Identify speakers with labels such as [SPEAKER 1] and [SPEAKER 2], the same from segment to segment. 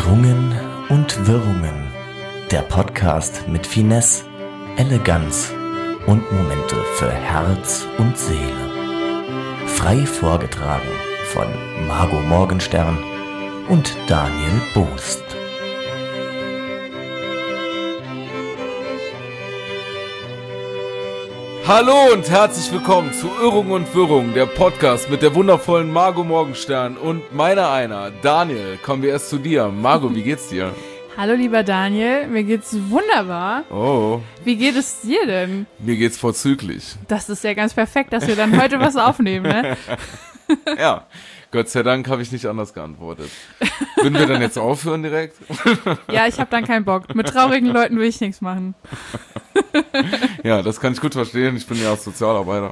[SPEAKER 1] Schwungen und Wirrungen. Der Podcast mit Finesse, Eleganz und Momente für Herz und Seele. Frei vorgetragen von Margot Morgenstern und Daniel Boost.
[SPEAKER 2] Hallo und herzlich willkommen zu Irrung und Wirrung, der Podcast mit der wundervollen Margot Morgenstern und meiner Daniel. Kommen wir erst zu dir. Margot, wie geht's dir?
[SPEAKER 3] Hallo lieber Daniel, mir geht's wunderbar.
[SPEAKER 2] Oh.
[SPEAKER 3] Wie geht es dir denn?
[SPEAKER 2] Mir geht's vorzüglich.
[SPEAKER 3] Das ist ja ganz perfekt, dass wir dann heute was aufnehmen, ne?
[SPEAKER 2] Ja, Gott sei Dank habe ich nicht anders geantwortet. Würden wir dann jetzt aufhören direkt?
[SPEAKER 3] Ja, ich habe dann keinen Bock. Mit traurigen Leuten will ich nichts machen.
[SPEAKER 2] Ja, das kann ich gut verstehen. Ich bin ja auch Sozialarbeiter.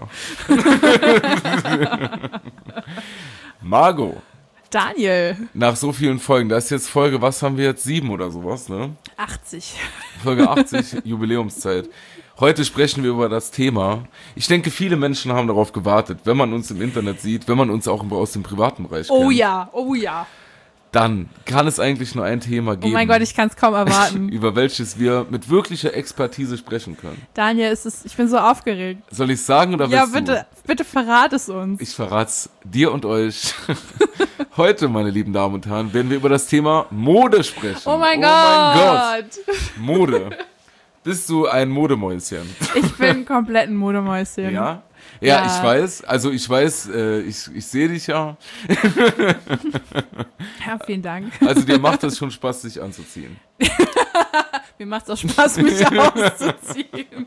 [SPEAKER 2] Margot.
[SPEAKER 3] Daniel.
[SPEAKER 2] Nach so vielen Folgen, da ist jetzt Folge, was haben wir jetzt, 7 oder sowas, ne?
[SPEAKER 3] 80.
[SPEAKER 2] Folge 80, Jubiläumszeit. Heute sprechen wir über das Thema. Ich denke, viele Menschen haben darauf gewartet, wenn man uns im Internet sieht, wenn man uns auch aus dem privaten Bereich kennt.
[SPEAKER 3] Oh ja.
[SPEAKER 2] Dann kann es eigentlich nur ein Thema geben.
[SPEAKER 3] Oh mein Gott, ich kann es kaum erwarten.
[SPEAKER 2] Über welches wir mit wirklicher Expertise sprechen können.
[SPEAKER 3] Daniel, ich bin so aufgeregt.
[SPEAKER 2] Soll ich es sagen oder
[SPEAKER 3] Ja,
[SPEAKER 2] willst du?
[SPEAKER 3] bitte verrat es uns.
[SPEAKER 2] Ich verrat's dir und euch. Heute, meine lieben Damen und Herren, werden wir über das Thema Mode sprechen.
[SPEAKER 3] Oh mein Gott.
[SPEAKER 2] Mode. Bist du ein Modemäuschen?
[SPEAKER 3] Ich bin komplett ein Modemäuschen.
[SPEAKER 2] Ja? Ja, ich weiß. Also ich weiß, ich sehe dich ja.
[SPEAKER 3] Ja, vielen Dank.
[SPEAKER 2] Also dir macht es schon Spaß, sich anzuziehen.
[SPEAKER 3] Mir macht es auch Spaß, mich auszuziehen.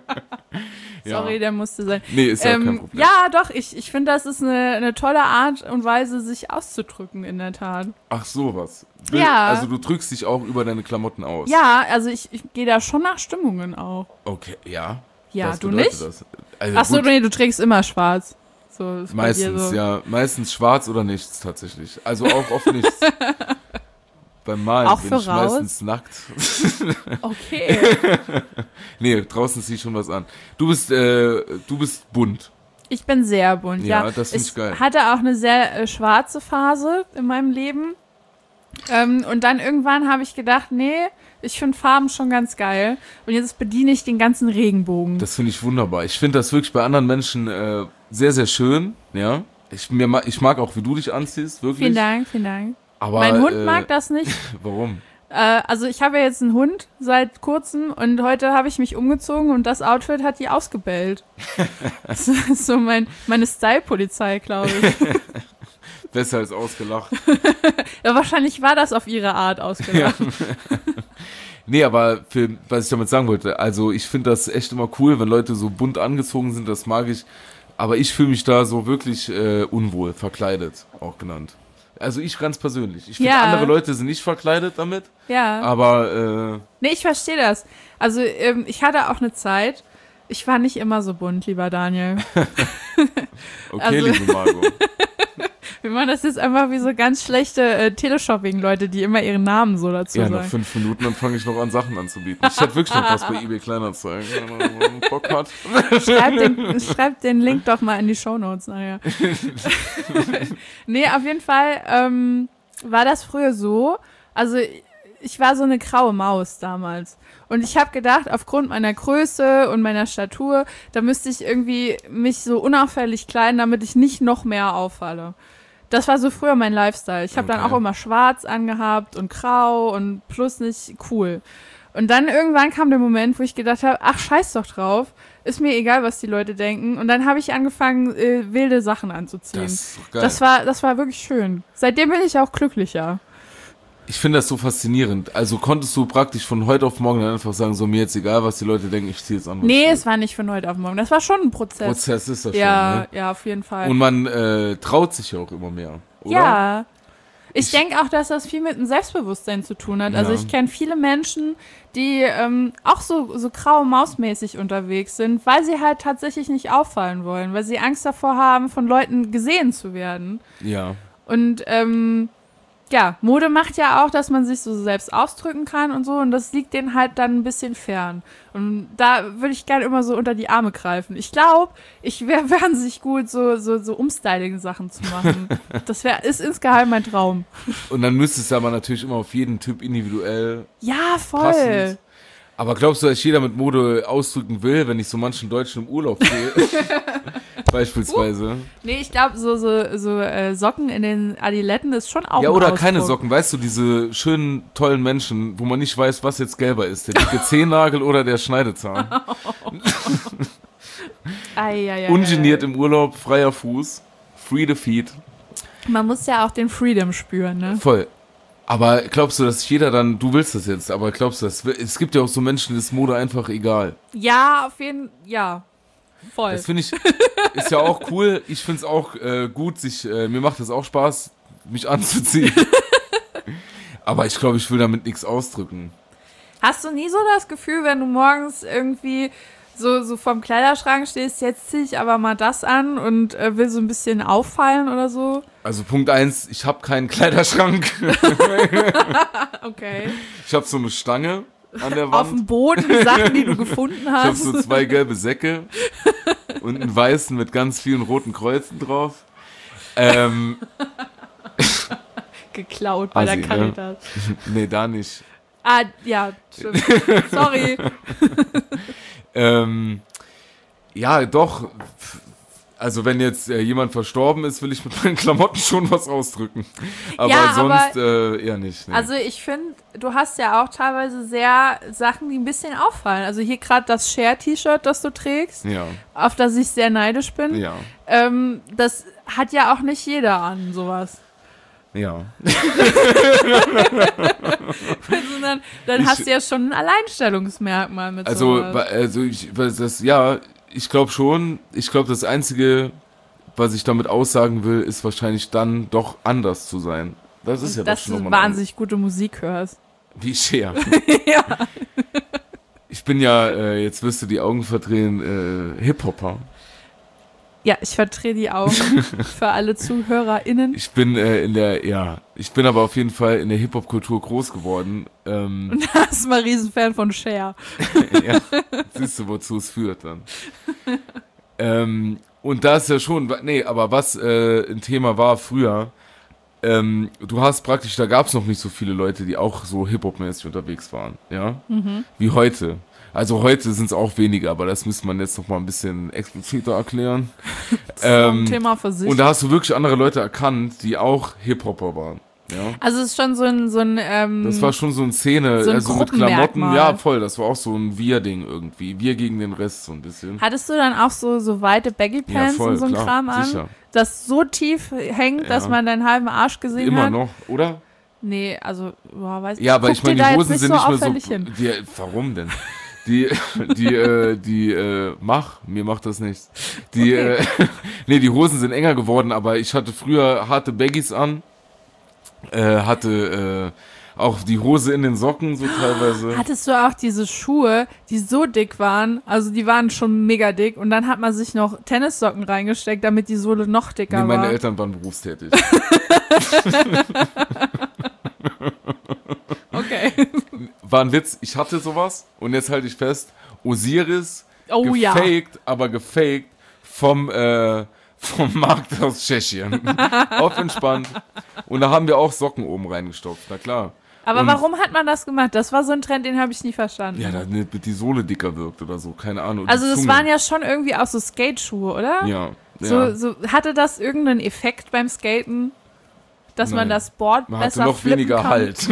[SPEAKER 3] Sorry,
[SPEAKER 2] Ja.
[SPEAKER 3] der musste sein.
[SPEAKER 2] Nee, ist ja auch kein Problem.
[SPEAKER 3] Ja, doch, ich finde, das ist eine tolle Art und Weise, sich auszudrücken, in der Tat.
[SPEAKER 2] Ach, sowas.
[SPEAKER 3] Ja.
[SPEAKER 2] Also du drückst dich auch über deine Klamotten aus.
[SPEAKER 3] Ja, also ich gehe da schon nach Stimmungen auch.
[SPEAKER 2] Okay, ja.
[SPEAKER 3] Ja,
[SPEAKER 2] Was
[SPEAKER 3] du
[SPEAKER 2] bedeutet
[SPEAKER 3] nicht?
[SPEAKER 2] das? Also
[SPEAKER 3] Achso,
[SPEAKER 2] gut,
[SPEAKER 3] nee, du trägst immer schwarz. So, ist bei dir
[SPEAKER 2] meistens,
[SPEAKER 3] so.
[SPEAKER 2] ja. Meistens schwarz oder nichts tatsächlich. Also auch oft nichts. Beim Malen
[SPEAKER 3] Auch
[SPEAKER 2] bin
[SPEAKER 3] für
[SPEAKER 2] ich
[SPEAKER 3] raus?
[SPEAKER 2] meistens nackt.
[SPEAKER 3] Okay.
[SPEAKER 2] Nee, draußen zieh ich schon was an. Du bist bunt.
[SPEAKER 3] Ich bin sehr bunt, ja.
[SPEAKER 2] Ja, das find ich geil.
[SPEAKER 3] Hatte auch eine sehr schwarze Phase in meinem Leben. Und dann irgendwann habe ich gedacht, nee, ich finde Farben schon ganz geil. Und jetzt bediene ich den ganzen Regenbogen.
[SPEAKER 2] Das finde ich wunderbar. Ich finde das wirklich bei anderen Menschen sehr, sehr schön. Ja. Ich mag auch, wie du dich anziehst, wirklich.
[SPEAKER 3] Vielen Dank.
[SPEAKER 2] Aber,
[SPEAKER 3] Mein Hund mag das nicht.
[SPEAKER 2] Warum?
[SPEAKER 3] Also ich habe ja jetzt einen Hund seit kurzem und heute habe ich mich umgezogen und das Outfit hat die ausgebellt. Das ist so meine Style-Polizei, glaube ich.
[SPEAKER 2] Besser als ausgelacht.
[SPEAKER 3] Ja, wahrscheinlich war das auf ihre Art ausgelacht.
[SPEAKER 2] Nee, aber was ich damit sagen wollte, also ich finde das echt immer cool, wenn Leute so bunt angezogen sind, das mag ich. Aber ich fühle mich da so wirklich unwohl, verkleidet auch genannt. Also ich ganz persönlich. Ich finde,
[SPEAKER 3] Ja.
[SPEAKER 2] andere Leute sind nicht verkleidet damit,
[SPEAKER 3] Ja.
[SPEAKER 2] aber
[SPEAKER 3] Nee, ich verstehe das. Also ich hatte auch eine Zeit, ich war nicht immer so bunt, lieber Daniel.
[SPEAKER 2] okay,
[SPEAKER 3] Also-
[SPEAKER 2] liebe Margot.
[SPEAKER 3] Wir machen das jetzt einfach wie so ganz schlechte Teleshopping-Leute, die immer ihren Namen so dazu
[SPEAKER 2] Ja, nach
[SPEAKER 3] sagen.
[SPEAKER 2] 5 Minuten, dann fange ich noch an, Sachen anzubieten. Ich hätte wirklich noch was bei eBay Kleinanzeigen, wenn man Bock hat.
[SPEAKER 3] Schreibt den Link doch mal in die Shownotes. Naja. Nee, auf jeden Fall war das früher so. Also ich war so eine graue Maus damals. Und ich habe gedacht, aufgrund meiner Größe und meiner Statur, da müsste ich irgendwie mich so unauffällig kleiden, damit ich nicht noch mehr auffalle. Das war so früher mein Lifestyle. Ich habe dann
[SPEAKER 2] Okay.
[SPEAKER 3] auch immer schwarz angehabt und grau und plus nicht cool. Und dann irgendwann kam der Moment, wo ich gedacht habe, ach, scheiß doch drauf. Ist mir egal, was die Leute denken. Und dann habe ich angefangen, wilde Sachen anzuziehen.
[SPEAKER 2] Das ist doch geil.
[SPEAKER 3] Das war wirklich schön. Seitdem bin ich auch glücklicher.
[SPEAKER 2] Ich finde das so faszinierend. Also konntest du praktisch von heute auf morgen dann einfach sagen, so mir jetzt egal, was die Leute denken, ich ziehe jetzt an. was
[SPEAKER 3] Nee,
[SPEAKER 2] ich will.
[SPEAKER 3] es war nicht von heute auf morgen. Das war schon ein Prozess.
[SPEAKER 2] Prozess ist das
[SPEAKER 3] Ja,
[SPEAKER 2] schon, ne?
[SPEAKER 3] ja, auf jeden Fall.
[SPEAKER 2] Und man traut sich ja auch immer mehr, oder?
[SPEAKER 3] Ja. Ich denke auch, dass das viel mit dem Selbstbewusstsein zu tun hat. Also
[SPEAKER 2] Ja.
[SPEAKER 3] ich kenne viele Menschen, die auch so graue Mausmäßig unterwegs sind, weil sie halt tatsächlich nicht auffallen wollen, weil sie Angst davor haben, von Leuten gesehen zu werden.
[SPEAKER 2] Ja.
[SPEAKER 3] Und ja, Mode macht ja auch, dass man sich so selbst ausdrücken kann und so und das liegt denen halt dann ein bisschen fern. Und da würde ich gerne immer so unter die Arme greifen. Ich glaube, ich wäre wahnsinnig gut, so Umstyling-Sachen zu machen. Das ist insgeheim mein Traum.
[SPEAKER 2] Und dann müsste es aber natürlich immer auf jeden Typ individuell
[SPEAKER 3] Ja, voll.
[SPEAKER 2] passend. Aber glaubst du, dass jeder mit Mode ausdrücken will, wenn ich so manchen Deutschen im Urlaub sehe? Beispielsweise.
[SPEAKER 3] Nee, ich glaube, so Socken in den Adiletten ist schon auch
[SPEAKER 2] Ja,
[SPEAKER 3] ein
[SPEAKER 2] oder
[SPEAKER 3] Ausdruck.
[SPEAKER 2] keine Socken, weißt du, diese schönen, tollen Menschen, wo man nicht weiß, was jetzt gelber ist. Der dicke Zehennagel oder der Schneidezahn. Ungeniert im Urlaub, freier Fuß, free the feet.
[SPEAKER 3] Man muss ja auch den Freedom spüren, ne?
[SPEAKER 2] Voll. Aber glaubst du, dass jeder dann, du willst das jetzt, aber glaubst du, es gibt ja auch so Menschen, die ist Mode einfach egal.
[SPEAKER 3] Ja, auf jeden Fall, ja. Voll.
[SPEAKER 2] Das finde ich, ist ja auch cool. Ich finde es auch gut, mir macht es auch Spaß, mich anzuziehen. Aber ich glaube, ich will damit nichts ausdrücken.
[SPEAKER 3] Hast du nie so das Gefühl, wenn du morgens irgendwie so vorm Kleiderschrank stehst, jetzt ziehe ich aber mal das an und will so ein bisschen auffallen oder so?
[SPEAKER 2] Also Punkt 1, ich habe keinen Kleiderschrank.
[SPEAKER 3] Okay.
[SPEAKER 2] Ich habe so eine Stange an der Wand.
[SPEAKER 3] Auf dem Boden, Sachen, die du gefunden
[SPEAKER 2] Ich habe
[SPEAKER 3] hast.
[SPEAKER 2] so 2 gelbe Säcke und einen weißen mit ganz vielen roten Kreuzen drauf.
[SPEAKER 3] Geklaut bei der
[SPEAKER 2] Assi, ne?
[SPEAKER 3] Caritas.
[SPEAKER 2] Nee, da nicht.
[SPEAKER 3] Ah, ja, stimmt. Sorry.
[SPEAKER 2] Ja, doch. Also wenn jetzt jemand verstorben ist, will ich mit meinen Klamotten schon was ausdrücken. Aber
[SPEAKER 3] Ja,
[SPEAKER 2] sonst eher nicht. Nee.
[SPEAKER 3] Also ich finde, du hast ja auch teilweise sehr Sachen, die ein bisschen auffallen. Also hier gerade das Share-T-Shirt, das du trägst,
[SPEAKER 2] ja,
[SPEAKER 3] auf das ich sehr neidisch bin.
[SPEAKER 2] ja,
[SPEAKER 3] Das hat ja auch nicht jeder an, sowas.
[SPEAKER 2] ja.
[SPEAKER 3] Dann hast du ja schon ein Alleinstellungsmerkmal mit sowas.
[SPEAKER 2] Ich glaube schon. Ich glaube, das Einzige, was ich damit aussagen will, ist wahrscheinlich dann doch anders zu sein. Das ist ja doch
[SPEAKER 3] Dass
[SPEAKER 2] schon
[SPEAKER 3] du
[SPEAKER 2] nochmal
[SPEAKER 3] wahnsinnig gute Musik hörst.
[SPEAKER 2] wie Cher.
[SPEAKER 3] Ja.
[SPEAKER 2] Ich bin ja, jetzt wirst du die Augen verdrehen, Hip-Hopper.
[SPEAKER 3] Ja, ich verdrehe die Augen für alle ZuhörerInnen.
[SPEAKER 2] Ich bin ich bin aber auf jeden Fall in der Hip-Hop-Kultur groß geworden.
[SPEAKER 3] Und da ist mal Riesenfan von Cher.
[SPEAKER 2] Ja, siehst du, wozu es führt dann. Und da ist ja schon, aber was ein Thema war früher, du hast praktisch, da gab es noch nicht so viele Leute, die auch so Hip-Hop-mäßig unterwegs waren, ja, wie heute. Also heute sind es auch weniger, aber das müsste man jetzt noch mal ein bisschen expliziter erklären.
[SPEAKER 3] Das ist ein Thema für sich.
[SPEAKER 2] Und da hast du wirklich andere Leute erkannt, die auch Hip-Hopper waren. Ja.
[SPEAKER 3] Also es ist schon so ein
[SPEAKER 2] Das war schon so eine Szene,
[SPEAKER 3] so ein
[SPEAKER 2] also mit Klamotten,
[SPEAKER 3] Gruppenmerkmal.
[SPEAKER 2] ja voll, das war auch so ein Wir-Ding irgendwie, wir gegen den Rest so ein bisschen.
[SPEAKER 3] Hattest du dann auch so weite Baggy-Pants
[SPEAKER 2] Ja, voll,
[SPEAKER 3] und so ein
[SPEAKER 2] klar,
[SPEAKER 3] Kram an,
[SPEAKER 2] sicher.
[SPEAKER 3] das so tief hängt, dass
[SPEAKER 2] Ja.
[SPEAKER 3] man deinen halben Arsch gesehen
[SPEAKER 2] Immer
[SPEAKER 3] hat?
[SPEAKER 2] noch, oder?
[SPEAKER 3] Nee, also, weiß
[SPEAKER 2] Ja, aber
[SPEAKER 3] guck
[SPEAKER 2] ich meine,
[SPEAKER 3] dir da
[SPEAKER 2] die
[SPEAKER 3] jetzt
[SPEAKER 2] Hosen sind nicht mehr
[SPEAKER 3] auffällig
[SPEAKER 2] so.
[SPEAKER 3] hin.
[SPEAKER 2] Warum denn? Mir macht das nichts.
[SPEAKER 3] Okay.
[SPEAKER 2] Die Hosen sind enger geworden, aber ich hatte früher harte Baggies an, hatte auch die Hose in den Socken so teilweise.
[SPEAKER 3] Hattest du auch diese Schuhe, die so dick waren, also die waren schon mega dick und dann hat man sich noch Tennissocken reingesteckt, damit die Sohle noch dicker
[SPEAKER 2] Nee, meine
[SPEAKER 3] war.
[SPEAKER 2] Eltern waren berufstätig.
[SPEAKER 3] Okay.
[SPEAKER 2] War ein Witz, ich hatte sowas und jetzt halte ich fest, Osiris,
[SPEAKER 3] Oh ja.
[SPEAKER 2] gefaked vom Markt aus Tschechien. Auf entspannt. Und da haben wir auch Socken oben reingestopft, na klar.
[SPEAKER 3] Aber
[SPEAKER 2] Und-
[SPEAKER 3] warum hat man das gemacht? Das war so ein Trend, den habe ich nie verstanden.
[SPEAKER 2] Ja, damit die Sohle dicker wirkt oder so, keine Ahnung.
[SPEAKER 3] Also
[SPEAKER 2] die
[SPEAKER 3] das
[SPEAKER 2] Zunge.
[SPEAKER 3] waren ja schon irgendwie auch so Skate-Schuhe, oder?
[SPEAKER 2] Ja, ja.
[SPEAKER 3] So, hatte das irgendeinen Effekt beim Skaten? Dass man
[SPEAKER 2] Nein.
[SPEAKER 3] das Board
[SPEAKER 2] Man hatte
[SPEAKER 3] besser
[SPEAKER 2] noch
[SPEAKER 3] flippen
[SPEAKER 2] weniger
[SPEAKER 3] kann?
[SPEAKER 2] Halt.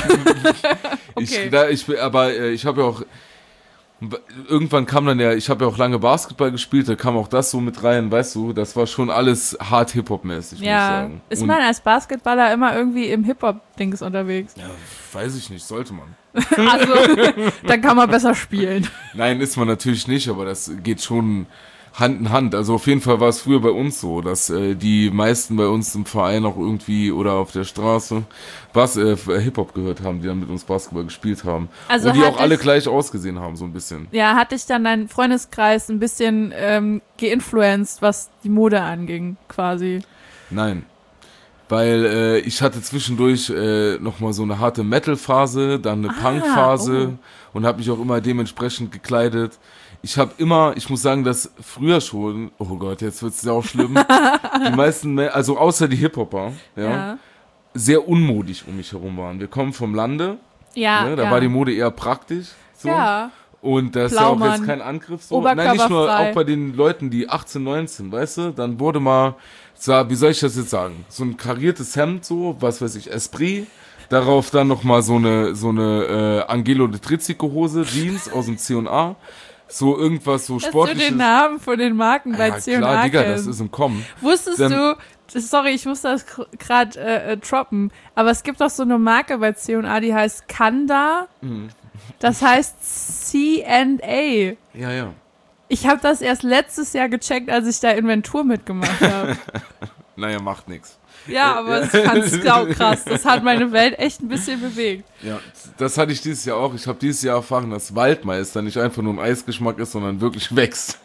[SPEAKER 3] Okay.
[SPEAKER 2] Ich habe ja auch, irgendwann kam dann ja, ich habe ja auch lange Basketball gespielt, da kam auch das so mit rein, weißt du, das war schon alles hart Hip-Hop-mäßig, muss ich
[SPEAKER 3] Ja,
[SPEAKER 2] sagen.
[SPEAKER 3] ist
[SPEAKER 2] Und-
[SPEAKER 3] man als Basketballer immer irgendwie im Hip-Hop-Dings unterwegs?
[SPEAKER 2] Ja, weiß ich nicht, sollte man.
[SPEAKER 3] Also, dann kann man besser spielen.
[SPEAKER 2] Nein, ist man natürlich nicht, aber das geht schon Hand in Hand. Also auf jeden Fall war es früher bei uns so, dass die meisten bei uns im Verein auch irgendwie oder auf der Straße Hip-Hop gehört haben, die dann mit uns Basketball gespielt haben.
[SPEAKER 3] Also
[SPEAKER 2] und die
[SPEAKER 3] hat
[SPEAKER 2] auch alle
[SPEAKER 3] es-
[SPEAKER 2] gleich ausgesehen haben, so ein bisschen.
[SPEAKER 3] Ja, hat dich dann dein Freundeskreis ein bisschen geinfluenced, was die Mode anging, quasi?
[SPEAKER 2] Nein. Weil ich hatte zwischendurch nochmal so eine harte Metal-Phase, dann eine Punk-Phase und habe mich auch immer dementsprechend gekleidet. Ich muss sagen, dass früher schon, oh Gott, jetzt wird's ja auch schlimm, die meisten, also außer die Hip-Hopper, ja, sehr unmodig um mich herum waren. Wir kommen vom Lande, ne, da war die Mode eher praktisch. So.
[SPEAKER 3] Ja.
[SPEAKER 2] Und das ist ja auch jetzt kein Angriff. So. Nein, nicht nur, auch bei den Leuten, die 18, 19, weißt du, dann wurde mal, wie soll ich das jetzt sagen, so ein kariertes Hemd, so, was weiß ich, Esprit, darauf dann nochmal so eine Angelo de Trizzico Hose, Jeans aus dem C&A, so irgendwas so Sportliches.
[SPEAKER 3] Hast du den Namen von den Marken bei C&A
[SPEAKER 2] klar, Digga,
[SPEAKER 3] kennen?
[SPEAKER 2] das ist im Kommen.
[SPEAKER 3] Wusstest du, sorry, ich muss das gerade droppen, aber es gibt doch so eine Marke bei C&A, die heißt Kanda. Das heißt C&A.
[SPEAKER 2] Ja.
[SPEAKER 3] Ich habe das erst letztes Jahr gecheckt, als ich da Inventur mitgemacht habe.
[SPEAKER 2] Naja, macht nix.
[SPEAKER 3] Ja, aber ich fand's krass. Das hat meine Welt echt ein bisschen bewegt.
[SPEAKER 2] Ja, das hatte ich dieses Jahr auch. Ich habe dieses Jahr erfahren, dass Waldmeister nicht einfach nur ein Eisgeschmack ist, sondern wirklich wächst.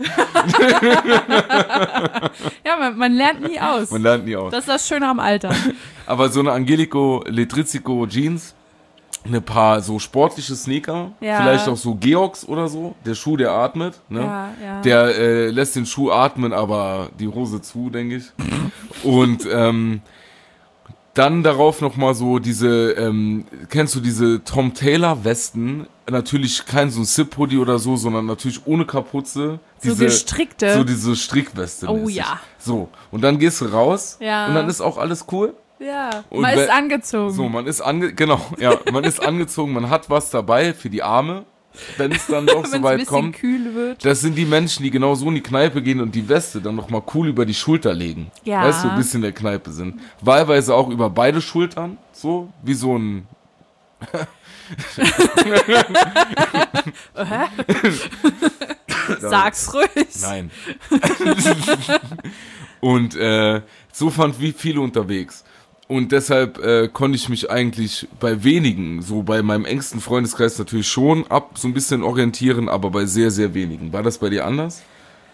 [SPEAKER 3] Ja, man lernt nie aus.
[SPEAKER 2] Man lernt nie aus.
[SPEAKER 3] Das ist das Schöne am Alter.
[SPEAKER 2] Aber so eine Angelico Letrizzico Jeans, eine paar so sportliche Sneaker, vielleicht auch so Georgs oder so, der Schuh, der atmet, ne?
[SPEAKER 3] Ja.
[SPEAKER 2] Der lässt den Schuh atmen, aber die Hose zu, denke ich. Und dann darauf nochmal so diese, kennst du diese Tom Taylor Westen? Natürlich kein so ein Zip-Hoodie oder so, sondern natürlich ohne Kapuze.
[SPEAKER 3] So gestrickte.
[SPEAKER 2] So diese Strickweste.
[SPEAKER 3] Oh ja.
[SPEAKER 2] So, und dann gehst du raus und
[SPEAKER 3] Ja.
[SPEAKER 2] dann ist auch alles cool.
[SPEAKER 3] Ja,
[SPEAKER 2] Und
[SPEAKER 3] man ist angezogen.
[SPEAKER 2] So, man ist angezogen, man hat was dabei für die Arme, wenn es dann doch so weit kommt.
[SPEAKER 3] Kühl wird.
[SPEAKER 2] Das sind die Menschen, die genau so in die Kneipe gehen und die Weste dann nochmal cool über die Schulter legen.
[SPEAKER 3] Ja.
[SPEAKER 2] Weißt du, ein bisschen in der Kneipe sind. Wahlweise auch über beide Schultern, so wie so ein...
[SPEAKER 3] Sag's ruhig.
[SPEAKER 2] Nein. Und so fand wie viele unterwegs. Und deshalb konnte ich mich eigentlich bei wenigen, so bei meinem engsten Freundeskreis natürlich schon so ein bisschen orientieren, aber bei sehr, sehr wenigen. War das bei dir anders?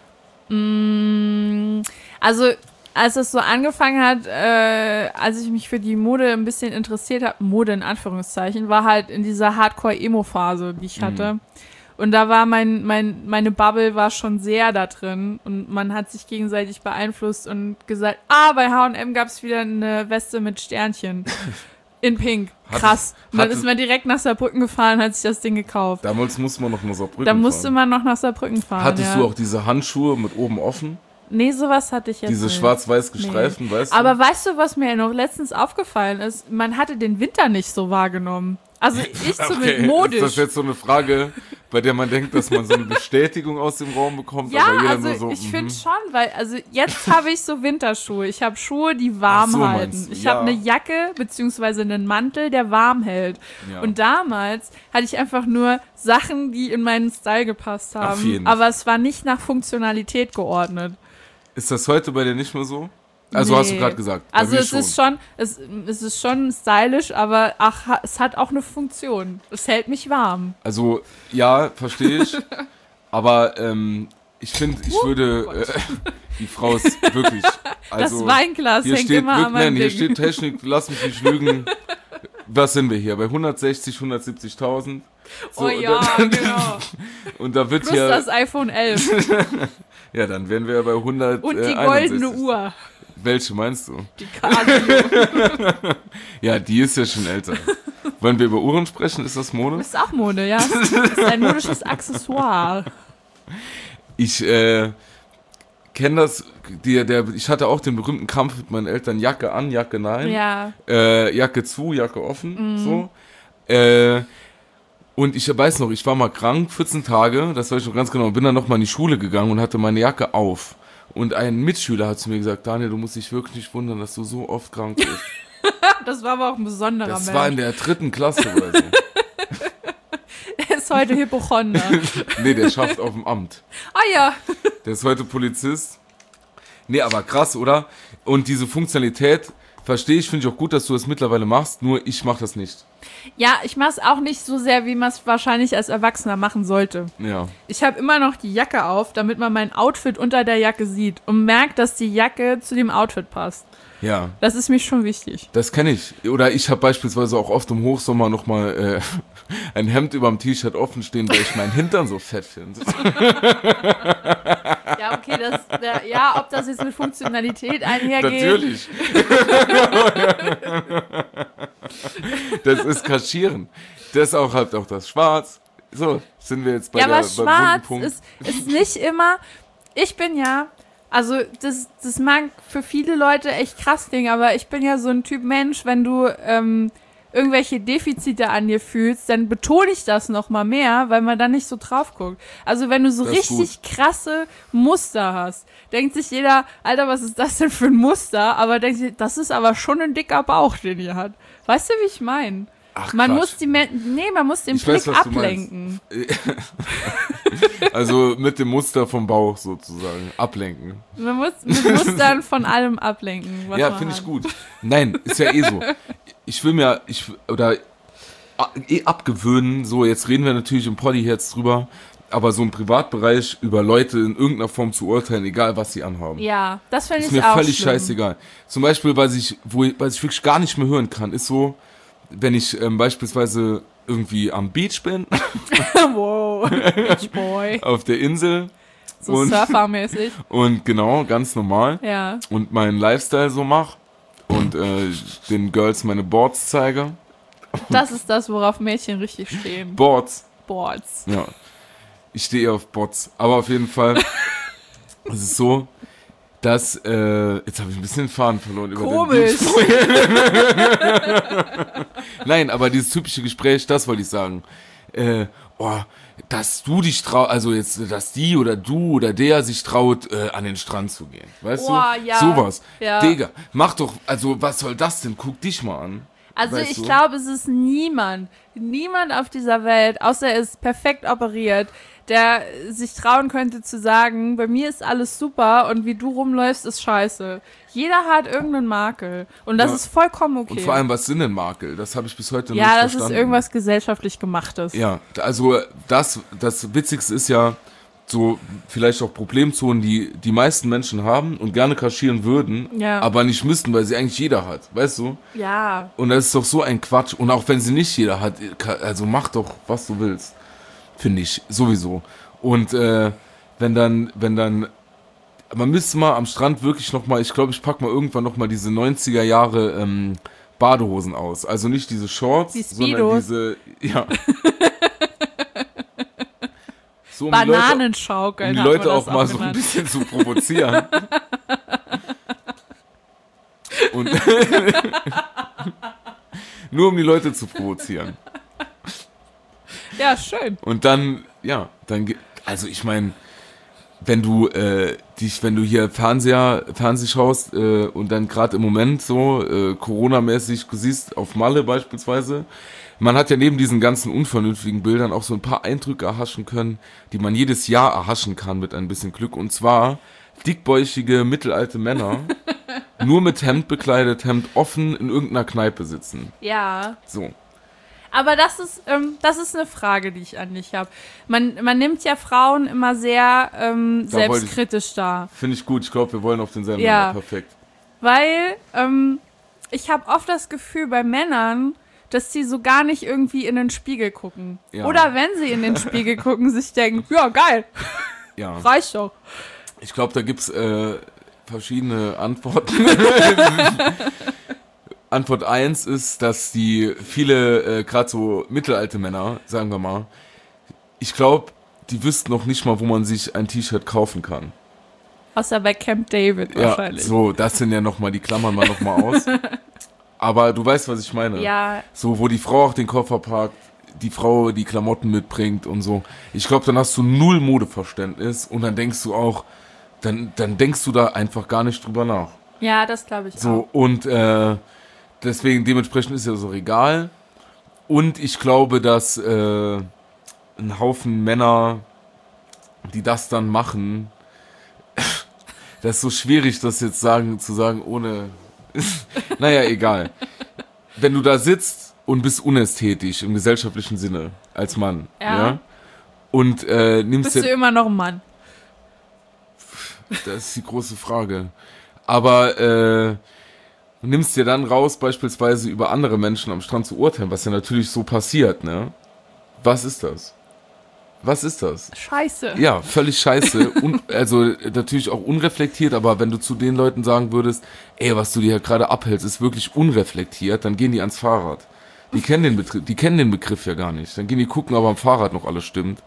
[SPEAKER 3] Also, als es so angefangen hat, als ich mich für die Mode ein bisschen interessiert habe, Mode in Anführungszeichen, war halt in dieser Hardcore-Emo-Phase, die ich hatte. Und da war meine Bubble war schon sehr da drin und man hat sich gegenseitig beeinflusst und gesagt, bei H&M gab es wieder eine Weste mit Sternchen in Pink. Krass. Und dann ist man direkt nach Saarbrücken gefahren, hat sich das Ding gekauft.
[SPEAKER 2] Damals musste man noch nach Saarbrücken fahren.
[SPEAKER 3] Da musste man noch nach Saarbrücken fahren.
[SPEAKER 2] Hattest du auch diese Handschuhe mit oben offen?
[SPEAKER 3] Nee, sowas hatte ich jetzt
[SPEAKER 2] Diese
[SPEAKER 3] nicht.
[SPEAKER 2] schwarz-weiß gestreiften, weißt du?
[SPEAKER 3] Aber weißt du, was mir noch letztens aufgefallen ist? Man hatte den Winter nicht so wahrgenommen. Also ich zumindest modisch.
[SPEAKER 2] Ist das jetzt so eine Frage, bei der man denkt, dass man so eine Bestätigung aus dem Raum bekommt?
[SPEAKER 3] Ja,
[SPEAKER 2] aber jeder
[SPEAKER 3] also
[SPEAKER 2] nur so,
[SPEAKER 3] ich finde schon, weil jetzt habe ich so Winterschuhe. Ich habe Schuhe, die warm
[SPEAKER 2] Ach so,
[SPEAKER 3] halten.
[SPEAKER 2] meinst du?
[SPEAKER 3] Ich
[SPEAKER 2] Ja.
[SPEAKER 3] habe eine Jacke beziehungsweise einen Mantel, der warm hält.
[SPEAKER 2] Ja.
[SPEAKER 3] Und damals hatte ich einfach nur Sachen, die in meinen Style gepasst
[SPEAKER 2] Auf
[SPEAKER 3] haben.
[SPEAKER 2] jeden.
[SPEAKER 3] Aber es war nicht nach Funktionalität geordnet.
[SPEAKER 2] Ist das heute bei dir nicht mehr so? Also hast du
[SPEAKER 3] Nee.
[SPEAKER 2] gerade gesagt. bei
[SPEAKER 3] Also
[SPEAKER 2] mir
[SPEAKER 3] es ist schon stylisch, aber es hat auch eine Funktion. Es hält mich warm.
[SPEAKER 2] Also ja, verstehe ich. Aber ich finde, ich würde, die Frau ist wirklich, also
[SPEAKER 3] das Weinglas
[SPEAKER 2] hier
[SPEAKER 3] hängt
[SPEAKER 2] steht
[SPEAKER 3] immer an meinem
[SPEAKER 2] hier
[SPEAKER 3] Ding.
[SPEAKER 2] steht Technik, lass mich nicht lügen. Was sind wir hier? Bei 160, 170.000? So,
[SPEAKER 3] Oh ja, genau.
[SPEAKER 2] Und da wird
[SPEAKER 3] Plus
[SPEAKER 2] hier,
[SPEAKER 3] das iPhone 11
[SPEAKER 2] ja, dann wären wir ja bei 100.
[SPEAKER 3] und die goldene Uhr.
[SPEAKER 2] Welche meinst du?
[SPEAKER 3] Die Casio.
[SPEAKER 2] Ja, die ist ja schon älter. Wollen wir über Uhren sprechen? Ist das Mode?
[SPEAKER 3] Das ist auch Mode, ja. Das ist ein modisches Accessoire.
[SPEAKER 2] Ich kenne das, ich hatte auch den berühmten Kampf mit meinen Eltern, Jacke an, Jacke nein.
[SPEAKER 3] Ja.
[SPEAKER 2] Jacke zu, Jacke offen, so. Und ich weiß noch, ich war mal krank, 14 Tage, das weiß ich noch ganz genau, bin dann noch mal in die Schule gegangen und hatte meine Jacke auf. Und ein Mitschüler hat zu mir gesagt, Daniel, du musst dich wirklich nicht wundern, dass du so oft krank bist.
[SPEAKER 3] Das war aber auch ein besonderer
[SPEAKER 2] Das
[SPEAKER 3] Mensch.
[SPEAKER 2] war in der 3. Klasse oder so.
[SPEAKER 3] Er ist heute Hypochonder.
[SPEAKER 2] Nee, der schafft auf dem Amt.
[SPEAKER 3] Ah ja.
[SPEAKER 2] Der ist heute Polizist. Nee, aber krass, oder? Und diese Funktionalität verstehe ich, finde ich auch gut, dass du das mittlerweile machst, nur ich mache das nicht.
[SPEAKER 3] Ja, ich mache es auch nicht so sehr, wie man es wahrscheinlich als Erwachsener machen sollte.
[SPEAKER 2] Ja.
[SPEAKER 3] Ich habe immer noch die Jacke auf, damit man mein Outfit unter der Jacke sieht und merkt, dass die Jacke zu dem Outfit passt.
[SPEAKER 2] Ja.
[SPEAKER 3] Das ist mir schon wichtig.
[SPEAKER 2] Das kenne ich. Oder ich habe beispielsweise auch oft im Hochsommer nochmal ein Hemd über dem T-Shirt offen stehen, weil ich meinen Hintern so fett finde.
[SPEAKER 3] Ja, okay, ob das jetzt mit Funktionalität einhergeht.
[SPEAKER 2] Natürlich. Das ist Kaschieren. Das auch halt auch das Schwarz. So, sind wir jetzt bei
[SPEAKER 3] ja,
[SPEAKER 2] der
[SPEAKER 3] aber schwarz
[SPEAKER 2] Punkt.
[SPEAKER 3] ist nicht immer, ich bin ja, also das mag für viele Leute echt krass klingen, aber ich bin ja so ein Typ Mensch, wenn du irgendwelche Defizite an dir fühlst, dann betone ich das nochmal mehr, weil man dann nicht so drauf guckt. Also wenn du so richtig krasse Muster hast, denkt sich jeder, Alter, was ist das denn für ein Muster? Aber denkt sich, das ist aber schon ein dicker Bauch, den ihr hat. Weißt du, wie ich meine?
[SPEAKER 2] Ach,
[SPEAKER 3] man
[SPEAKER 2] Quatsch.
[SPEAKER 3] man muss den Blick ablenken.
[SPEAKER 2] Also mit dem Muster vom Bauch sozusagen ablenken.
[SPEAKER 3] Man muss mit Mustern von allem ablenken. Was
[SPEAKER 2] Ja,
[SPEAKER 3] man
[SPEAKER 2] finde ich
[SPEAKER 3] hat.
[SPEAKER 2] gut. Nein, ist ja eh so. Ich will mir, abgewöhnen, so jetzt reden wir natürlich im Poddy jetzt drüber, aber so im Privatbereich über Leute in irgendeiner Form zu urteilen, egal was sie anhaben.
[SPEAKER 3] Ja, das finde
[SPEAKER 2] Ist
[SPEAKER 3] ich
[SPEAKER 2] mir
[SPEAKER 3] auch
[SPEAKER 2] völlig
[SPEAKER 3] schlimm.
[SPEAKER 2] scheißegal. Zum Beispiel, was ich wirklich gar nicht mehr hören kann, ist so, wenn ich beispielsweise irgendwie am Beach bin,
[SPEAKER 3] Wow, Beach Boy.
[SPEAKER 2] auf der Insel
[SPEAKER 3] So
[SPEAKER 2] und,
[SPEAKER 3] surfermäßig.
[SPEAKER 2] und genau, ganz normal
[SPEAKER 3] Ja.
[SPEAKER 2] und meinen Lifestyle so mache und den Girls meine Boards zeige.
[SPEAKER 3] Das ist das, worauf Mädchen richtig stehen.
[SPEAKER 2] Boards,
[SPEAKER 3] Boards.
[SPEAKER 2] ja. Ich stehe eher auf Bots, aber auf jeden Fall es ist so, dass, jetzt habe ich ein bisschen den Faden verloren.
[SPEAKER 3] Komisch.
[SPEAKER 2] Nein, aber dieses typische Gespräch, das wollte ich sagen. Dass du dich traust, also jetzt, dass die oder du oder der sich traut, an den Strand zu gehen. Weißt
[SPEAKER 3] Boah,
[SPEAKER 2] du?
[SPEAKER 3] ja.
[SPEAKER 2] Sowas.
[SPEAKER 3] Ja.
[SPEAKER 2] Digga, mach doch, also was soll das denn? Guck dich mal an.
[SPEAKER 3] Also
[SPEAKER 2] Weißt
[SPEAKER 3] ich
[SPEAKER 2] du?
[SPEAKER 3] glaube, es ist niemand auf dieser Welt, außer er ist perfekt operiert, der sich trauen könnte zu sagen, bei mir ist alles super und wie du rumläufst, ist scheiße. Jeder hat irgendeinen Makel und das
[SPEAKER 2] Ja.
[SPEAKER 3] ist vollkommen okay.
[SPEAKER 2] Und vor allem, was sind denn Makel? Das habe ich bis heute nicht
[SPEAKER 3] ja, das
[SPEAKER 2] verstanden.
[SPEAKER 3] ist irgendwas gesellschaftlich Gemachtes.
[SPEAKER 2] Ja, also das Witzigste ist ja so vielleicht auch Problemzonen, die die meisten Menschen haben und gerne kaschieren würden,
[SPEAKER 3] Ja.
[SPEAKER 2] aber nicht müssten, weil sie eigentlich jeder hat, weißt du?
[SPEAKER 3] Ja.
[SPEAKER 2] Und das ist doch so ein Quatsch. Und auch wenn sie nicht jeder hat, also mach doch, was du willst. Finde ich, sowieso. Und wenn dann, man müsste mal am Strand wirklich nochmal, ich glaube, ich packe mal irgendwann nochmal diese 90er Jahre Badehosen aus. Also nicht diese Shorts,
[SPEAKER 3] Die
[SPEAKER 2] sondern
[SPEAKER 3] Speedos.
[SPEAKER 2] diese, ja. So, um
[SPEAKER 3] Bananenschaukeln.
[SPEAKER 2] die
[SPEAKER 3] hat man
[SPEAKER 2] Leute
[SPEAKER 3] das
[SPEAKER 2] auch mal so ein
[SPEAKER 3] genannt.
[SPEAKER 2] bisschen zu provozieren. Und nur um die Leute zu provozieren.
[SPEAKER 3] Ja, schön.
[SPEAKER 2] Und dann, ja, also ich meine, wenn du hier Fernseh schaust und dann gerade im Moment so Corona-mäßig siehst, auf Malle beispielsweise, man hat ja neben diesen ganzen unvernünftigen Bildern auch so ein paar Eindrücke erhaschen können, die man jedes Jahr erhaschen kann mit ein bisschen Glück. Und zwar dickbäuchige, mittelalte Männer, nur mit Hemd bekleidet, Hemd offen in irgendeiner Kneipe sitzen.
[SPEAKER 3] Ja.
[SPEAKER 2] So.
[SPEAKER 3] Aber das ist eine Frage, die ich an dich habe. Man nimmt ja Frauen immer sehr selbstkritisch dar.
[SPEAKER 2] Finde ich gut. Ich glaube, wir wollen auf denselben
[SPEAKER 3] Ja.
[SPEAKER 2] Nenner. Perfekt.
[SPEAKER 3] Weil ich habe oft das Gefühl bei Männern, dass sie so gar nicht irgendwie in den Spiegel gucken.
[SPEAKER 2] Ja.
[SPEAKER 3] Oder wenn sie in den Spiegel gucken, sich denken, ja, geil,
[SPEAKER 2] Ja.
[SPEAKER 3] reicht doch.
[SPEAKER 2] Ich glaube, da gibt's verschiedene Antworten. Antwort 1 ist, dass die viele, gerade so mittelalte Männer, sagen wir mal, ich glaube, die wüssten noch nicht mal, wo man sich ein T-Shirt kaufen kann.
[SPEAKER 3] Außer bei Camp David
[SPEAKER 2] Ja,
[SPEAKER 3] wahrscheinlich.
[SPEAKER 2] so, das sind ja nochmal, die klammern wir nochmal aus. Aber du weißt, was ich meine.
[SPEAKER 3] Ja,
[SPEAKER 2] So, wo die Frau auch den Koffer parkt, die Frau die Klamotten mitbringt und so. Ich glaube, dann hast du null Modeverständnis und dann denkst du auch, dann denkst du da einfach gar nicht drüber nach.
[SPEAKER 3] ja, das glaube ich auch.
[SPEAKER 2] So, und deswegen, dementsprechend ist ja so egal. Und ich glaube, dass ein Haufen Männer, die das dann machen, das ist so schwierig, das jetzt zu sagen, ohne Naja, egal. Wenn du da sitzt und bist unästhetisch im gesellschaftlichen Sinne als Mann, ja? Und nimmst
[SPEAKER 3] Bist du immer noch ein Mann?
[SPEAKER 2] Das ist die große Frage. Aber du nimmst dir dann raus, beispielsweise über andere Menschen am Strand zu urteilen, was ja natürlich so passiert, ne? Was ist das? Was ist das?
[SPEAKER 3] Scheiße.
[SPEAKER 2] Ja, völlig scheiße. Also natürlich auch unreflektiert, aber wenn du zu den Leuten sagen würdest, ey, was du dir hier gerade abhältst, ist wirklich unreflektiert, dann gehen die ans Fahrrad. Die kennen den Begriff ja gar nicht. Dann gehen die gucken, ob am Fahrrad noch alles stimmt.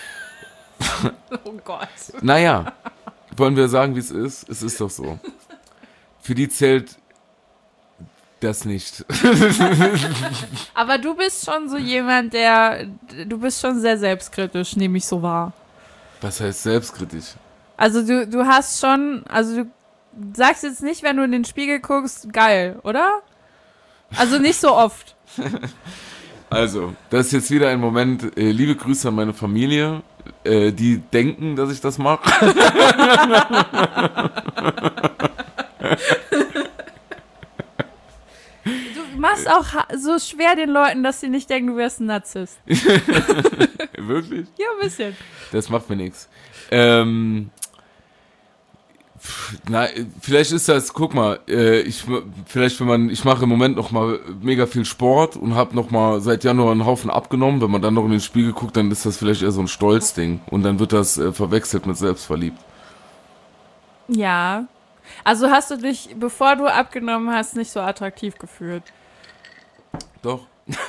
[SPEAKER 3] Oh Gott.
[SPEAKER 2] Naja, wollen wir sagen, wie es ist? Es ist doch so. Für die zählt das nicht.
[SPEAKER 3] Aber du bist schon so jemand, du bist schon sehr selbstkritisch, nehme ich so wahr.
[SPEAKER 2] Was heißt selbstkritisch?
[SPEAKER 3] Also du hast schon, also du sagst jetzt nicht, wenn du in den Spiegel guckst, geil, oder? Also nicht so oft.
[SPEAKER 2] Also, das ist jetzt wieder ein Moment, liebe Grüße an meine Familie, die denken, dass ich das mache.
[SPEAKER 3] Du machst auch so schwer den Leuten, dass sie nicht denken, du wärst ein Narzisst.
[SPEAKER 2] Wirklich?
[SPEAKER 3] Ja, ein bisschen.
[SPEAKER 2] Das macht mir nichts. Na, vielleicht ist das, guck mal, ich mache im Moment noch mal mega viel Sport und habe noch mal seit Januar einen Haufen abgenommen. Wenn man dann noch in den Spiegel guckt, dann ist das vielleicht eher so ein Stolzding und dann wird das verwechselt mit selbstverliebt.
[SPEAKER 3] Ja. Also hast du dich, bevor du abgenommen hast, nicht so attraktiv gefühlt?
[SPEAKER 2] Doch.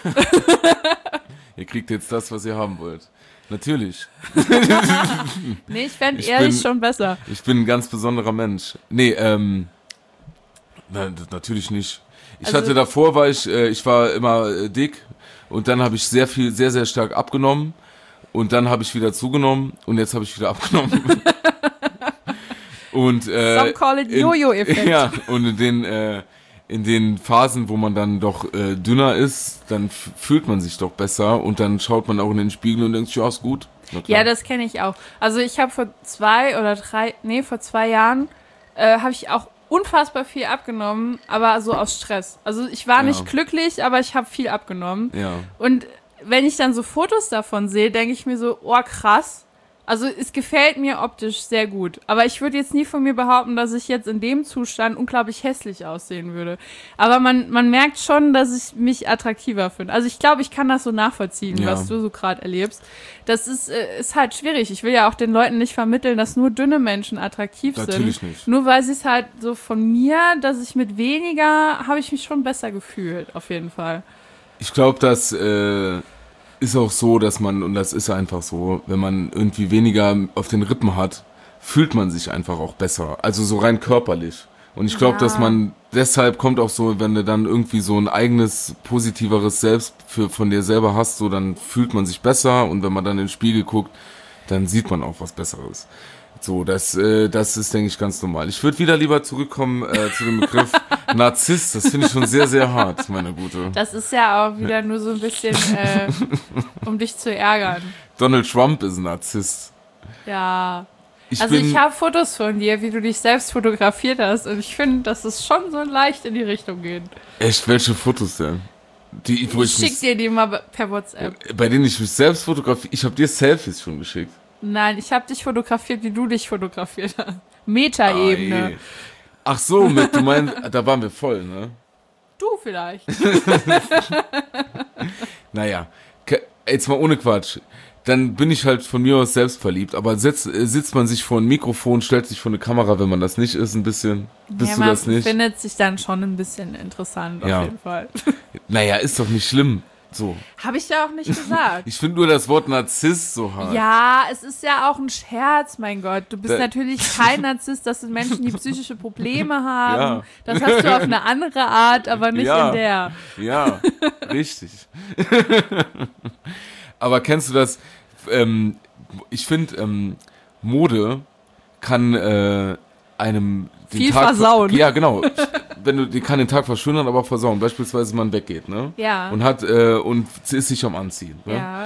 [SPEAKER 2] Ihr kriegt jetzt das, was ihr haben wollt. Natürlich.
[SPEAKER 3] Nee, ich fände ehrlich schon besser.
[SPEAKER 2] Ich bin ein ganz besonderer Mensch. Nee, natürlich nicht. Davor war ich war immer dick und dann habe ich sehr, sehr stark abgenommen und dann habe ich wieder zugenommen und jetzt habe ich wieder abgenommen. Und
[SPEAKER 3] Some call it Jojo-Effekt.
[SPEAKER 2] Ja, und in den Phasen, wo man dann doch dünner ist, dann fühlt man sich doch besser und dann schaut man auch in den Spiegel und denkt, ja, ist gut.
[SPEAKER 3] Ja, das kenne ich auch. Also ich habe vor 2 Jahren habe ich auch unfassbar viel abgenommen, aber so aus Stress. Also ich war nicht glücklich, aber ich habe viel abgenommen.
[SPEAKER 2] Ja. Und
[SPEAKER 3] wenn ich dann so Fotos davon sehe, denke ich mir so, oh krass. Also es gefällt mir optisch sehr gut. Aber ich würde jetzt nie von mir behaupten, dass ich jetzt in dem Zustand unglaublich hässlich aussehen würde. Aber man merkt schon, dass ich mich attraktiver finde. Also ich glaube, ich kann das so nachvollziehen, was du so gerade erlebst. Das ist halt schwierig. Ich will ja auch den Leuten nicht vermitteln, dass nur dünne Menschen attraktiv sind.
[SPEAKER 2] Natürlich nicht.
[SPEAKER 3] Nur weil sie es halt so von mir, dass ich mit weniger, habe ich mich schon besser gefühlt, auf jeden Fall.
[SPEAKER 2] Ich glaube, dass ist auch so, dass man, und das ist einfach so, wenn man irgendwie weniger auf den Rippen hat, fühlt man sich einfach auch besser. Also so rein körperlich. Und ich glaube, dass man, deshalb kommt auch so, wenn du dann irgendwie so ein eigenes, positiveres Selbst von dir selber hast, so dann fühlt man sich besser und wenn man dann in den Spiegel guckt, dann sieht man auch was Besseres. So, das ist, denke ich, ganz normal. Ich würde wieder lieber zurückkommen zu dem Begriff Narzisst. Das finde ich schon sehr, sehr hart, meine Gute.
[SPEAKER 3] Das ist ja auch wieder nur so ein bisschen, um dich zu ärgern.
[SPEAKER 2] Donald Trump ist ein Narzisst.
[SPEAKER 3] Ja. Ich habe Fotos von dir, wie du dich selbst fotografiert hast. Und ich finde, dass es schon so leicht in die Richtung geht.
[SPEAKER 2] Echt? Welche Fotos denn?
[SPEAKER 3] Ich schick dir die mal per WhatsApp.
[SPEAKER 2] Bei denen ich mich selbst fotografiere. Ich habe dir Selfies schon geschickt.
[SPEAKER 3] Nein, ich habe dich fotografiert, wie du dich fotografiert hast. Metaebene.
[SPEAKER 2] Ach so, du meinst, da waren wir voll, ne?
[SPEAKER 3] Du vielleicht.
[SPEAKER 2] Naja, jetzt mal ohne Quatsch. Dann bin ich halt von mir aus selbst verliebt. Aber sitzt man sich vor ein Mikrofon, stellt sich vor eine Kamera, wenn man das nicht ist, ein bisschen. Bist du das nicht?
[SPEAKER 3] Man findet sich dann schon ein bisschen interessant, auf jeden Fall.
[SPEAKER 2] Naja, ist doch nicht schlimm. So.
[SPEAKER 3] Habe ich ja auch nicht gesagt.
[SPEAKER 2] Ich finde nur das Wort Narzisst so hart.
[SPEAKER 3] Ja, es ist ja auch ein Scherz, mein Gott. Du bist natürlich kein Narzisst, das sind Menschen, die psychische Probleme haben. Ja. Das hast du auf eine andere Art, aber nicht in der. Ja,
[SPEAKER 2] richtig. Aber kennst du das? Ich finde, Mode kann einem den
[SPEAKER 3] viel
[SPEAKER 2] Tag
[SPEAKER 3] versauen.
[SPEAKER 2] Ja, genau. Die kann den Tag verschönern, aber versauen. Beispielsweise, man weggeht, ne?
[SPEAKER 3] Ja.
[SPEAKER 2] Und ist sich am Anziehen. Ne?
[SPEAKER 3] Ja.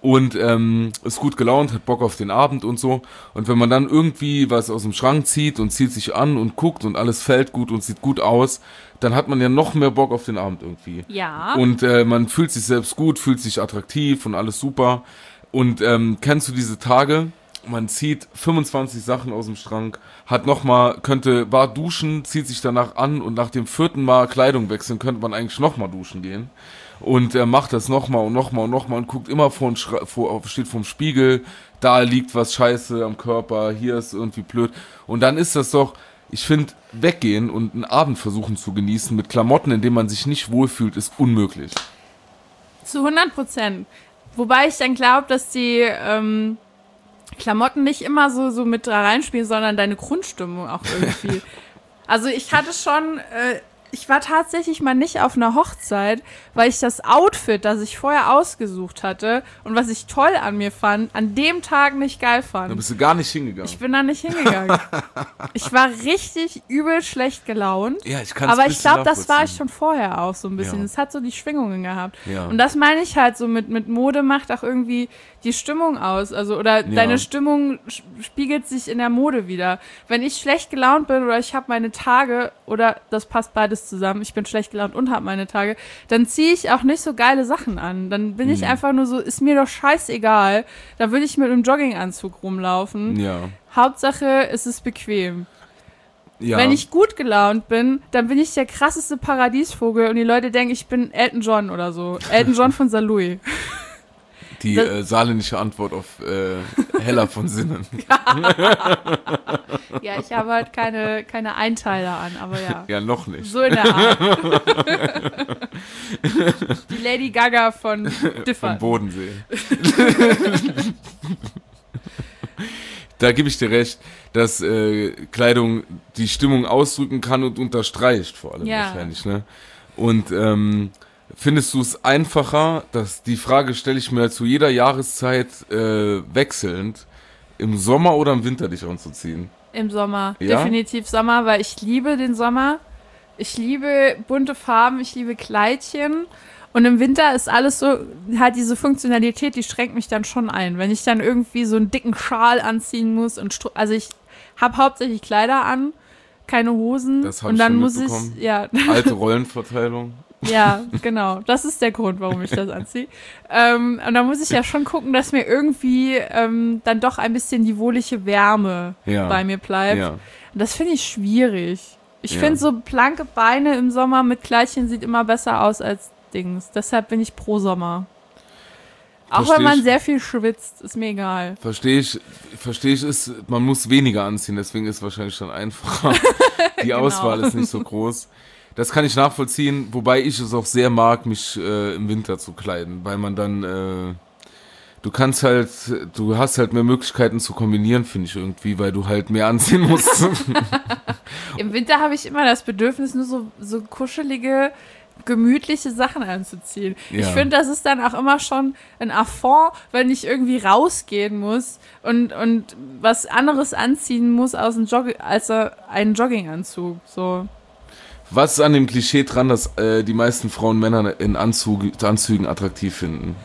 [SPEAKER 2] und ist gut gelaunt, hat Bock auf den Abend und so. Und wenn man dann irgendwie was aus dem Schrank zieht und zieht sich an und guckt und alles fällt gut und sieht gut aus, dann hat man ja noch mehr Bock auf den Abend irgendwie.
[SPEAKER 3] Ja.
[SPEAKER 2] Und man fühlt sich selbst gut, fühlt sich attraktiv und alles super. Und kennst du diese Tage? Man zieht 25 Sachen aus dem Schrank, war duschen, zieht sich danach an und nach dem 4. Mal Kleidung wechseln, könnte man eigentlich nochmal duschen gehen. Und macht das nochmal und nochmal und nochmal und guckt immer steht vorm Spiegel, da liegt was Scheiße am Körper, hier ist irgendwie blöd. Und dann ist das doch, ich finde, weggehen und einen Abend versuchen zu genießen mit Klamotten, in denen man sich nicht wohlfühlt, ist unmöglich.
[SPEAKER 3] Zu 100%. Wobei ich dann glaube, dass die Klamotten nicht immer so mit da reinspielen, sondern deine Grundstimmung auch irgendwie. Also ich hatte schon, ich war tatsächlich mal nicht auf einer Hochzeit, weil ich das Outfit, das ich vorher ausgesucht hatte und was ich toll an mir fand, an dem Tag nicht geil fand.
[SPEAKER 2] Da bist du gar nicht hingegangen.
[SPEAKER 3] Ich bin da nicht hingegangen. Ich war richtig übel schlecht gelaunt.
[SPEAKER 2] Ja, ich kann es
[SPEAKER 3] aber ich glaube, das war ich schon vorher auch so ein bisschen. Es hat so die Schwingungen gehabt.
[SPEAKER 2] Ja.
[SPEAKER 3] Und das meine ich halt so mit Mode macht auch irgendwie die Stimmung aus. Also, oder deine Stimmung spiegelt sich in der Mode wieder. Wenn ich schlecht gelaunt bin oder ich habe meine Tage, oder das passt beides zusammen, ich bin schlecht gelaunt und habe meine Tage, dann ziehe ich auch nicht so geile Sachen an. Dann bin ich einfach nur so, ist mir doch scheißegal. Dann will ich mit einem Jogginganzug rumlaufen.
[SPEAKER 2] Ja.
[SPEAKER 3] Hauptsache, es ist bequem.
[SPEAKER 2] Ja.
[SPEAKER 3] Wenn ich gut gelaunt bin, dann bin ich der krasseste Paradiesvogel und die Leute denken, ich bin Elton John oder so. Elton John von Saarlouis.
[SPEAKER 2] Die saarländische Antwort auf Hella von Sinnen.
[SPEAKER 3] Ja, ich habe halt keine Einteiler an, aber ja.
[SPEAKER 2] Ja, noch nicht.
[SPEAKER 3] So in der Art. Die Lady Gaga von Differ.
[SPEAKER 2] Vom Bodensee. Da gebe ich dir recht, dass Kleidung die Stimmung ausdrücken kann und unterstreicht vor allem wahrscheinlich. Ne? Und findest du es einfacher, dass die Frage stelle ich mir zu jeder Jahreszeit wechselnd, im Sommer oder im Winter dich anzuziehen?
[SPEAKER 3] Im Sommer,
[SPEAKER 2] Ja?
[SPEAKER 3] definitiv Sommer, weil ich liebe den Sommer. Ich liebe bunte Farben, ich liebe Kleidchen. Und im Winter ist alles so, halt diese Funktionalität, die schränkt mich dann schon ein. Wenn ich dann irgendwie so einen dicken Schal anziehen muss also ich habe hauptsächlich Kleider an, keine Hosen.
[SPEAKER 2] Das hab
[SPEAKER 3] und
[SPEAKER 2] ich
[SPEAKER 3] dann
[SPEAKER 2] schon
[SPEAKER 3] muss
[SPEAKER 2] mitbekommen.
[SPEAKER 3] ich, ja.
[SPEAKER 2] Alte Rollenverteilung.
[SPEAKER 3] Ja, genau. Das ist der Grund, warum ich das anziehe. Und dann muss ich ja schon gucken, dass mir irgendwie dann doch ein bisschen die wohlige Wärme bei mir bleibt.
[SPEAKER 2] Ja.
[SPEAKER 3] Und das finde ich schwierig. Ich finde so blanke Beine im Sommer mit Kleidchen sieht immer besser aus als Dings. Deshalb bin ich pro Sommer. Auch wenn man sehr viel schwitzt, ist mir egal.
[SPEAKER 2] Verstehe ich, man muss weniger anziehen, deswegen ist es wahrscheinlich dann einfacher. Die
[SPEAKER 3] Genau.
[SPEAKER 2] Auswahl ist nicht so groß. Das kann ich nachvollziehen, wobei ich es auch sehr mag, mich im Winter zu kleiden, weil man dann, du hast halt mehr Möglichkeiten zu kombinieren, finde ich irgendwie, weil du halt mehr anziehen musst.
[SPEAKER 3] Im Winter habe ich immer das Bedürfnis, nur so kuschelige, gemütliche Sachen anzuziehen.
[SPEAKER 2] Ja.
[SPEAKER 3] Ich finde, das ist dann auch immer schon ein Affront, wenn ich irgendwie rausgehen muss und was anderes anziehen muss als einen Jogginganzug. So.
[SPEAKER 2] Was ist an dem Klischee dran, dass die meisten Frauen Männer in Anzügen attraktiv finden?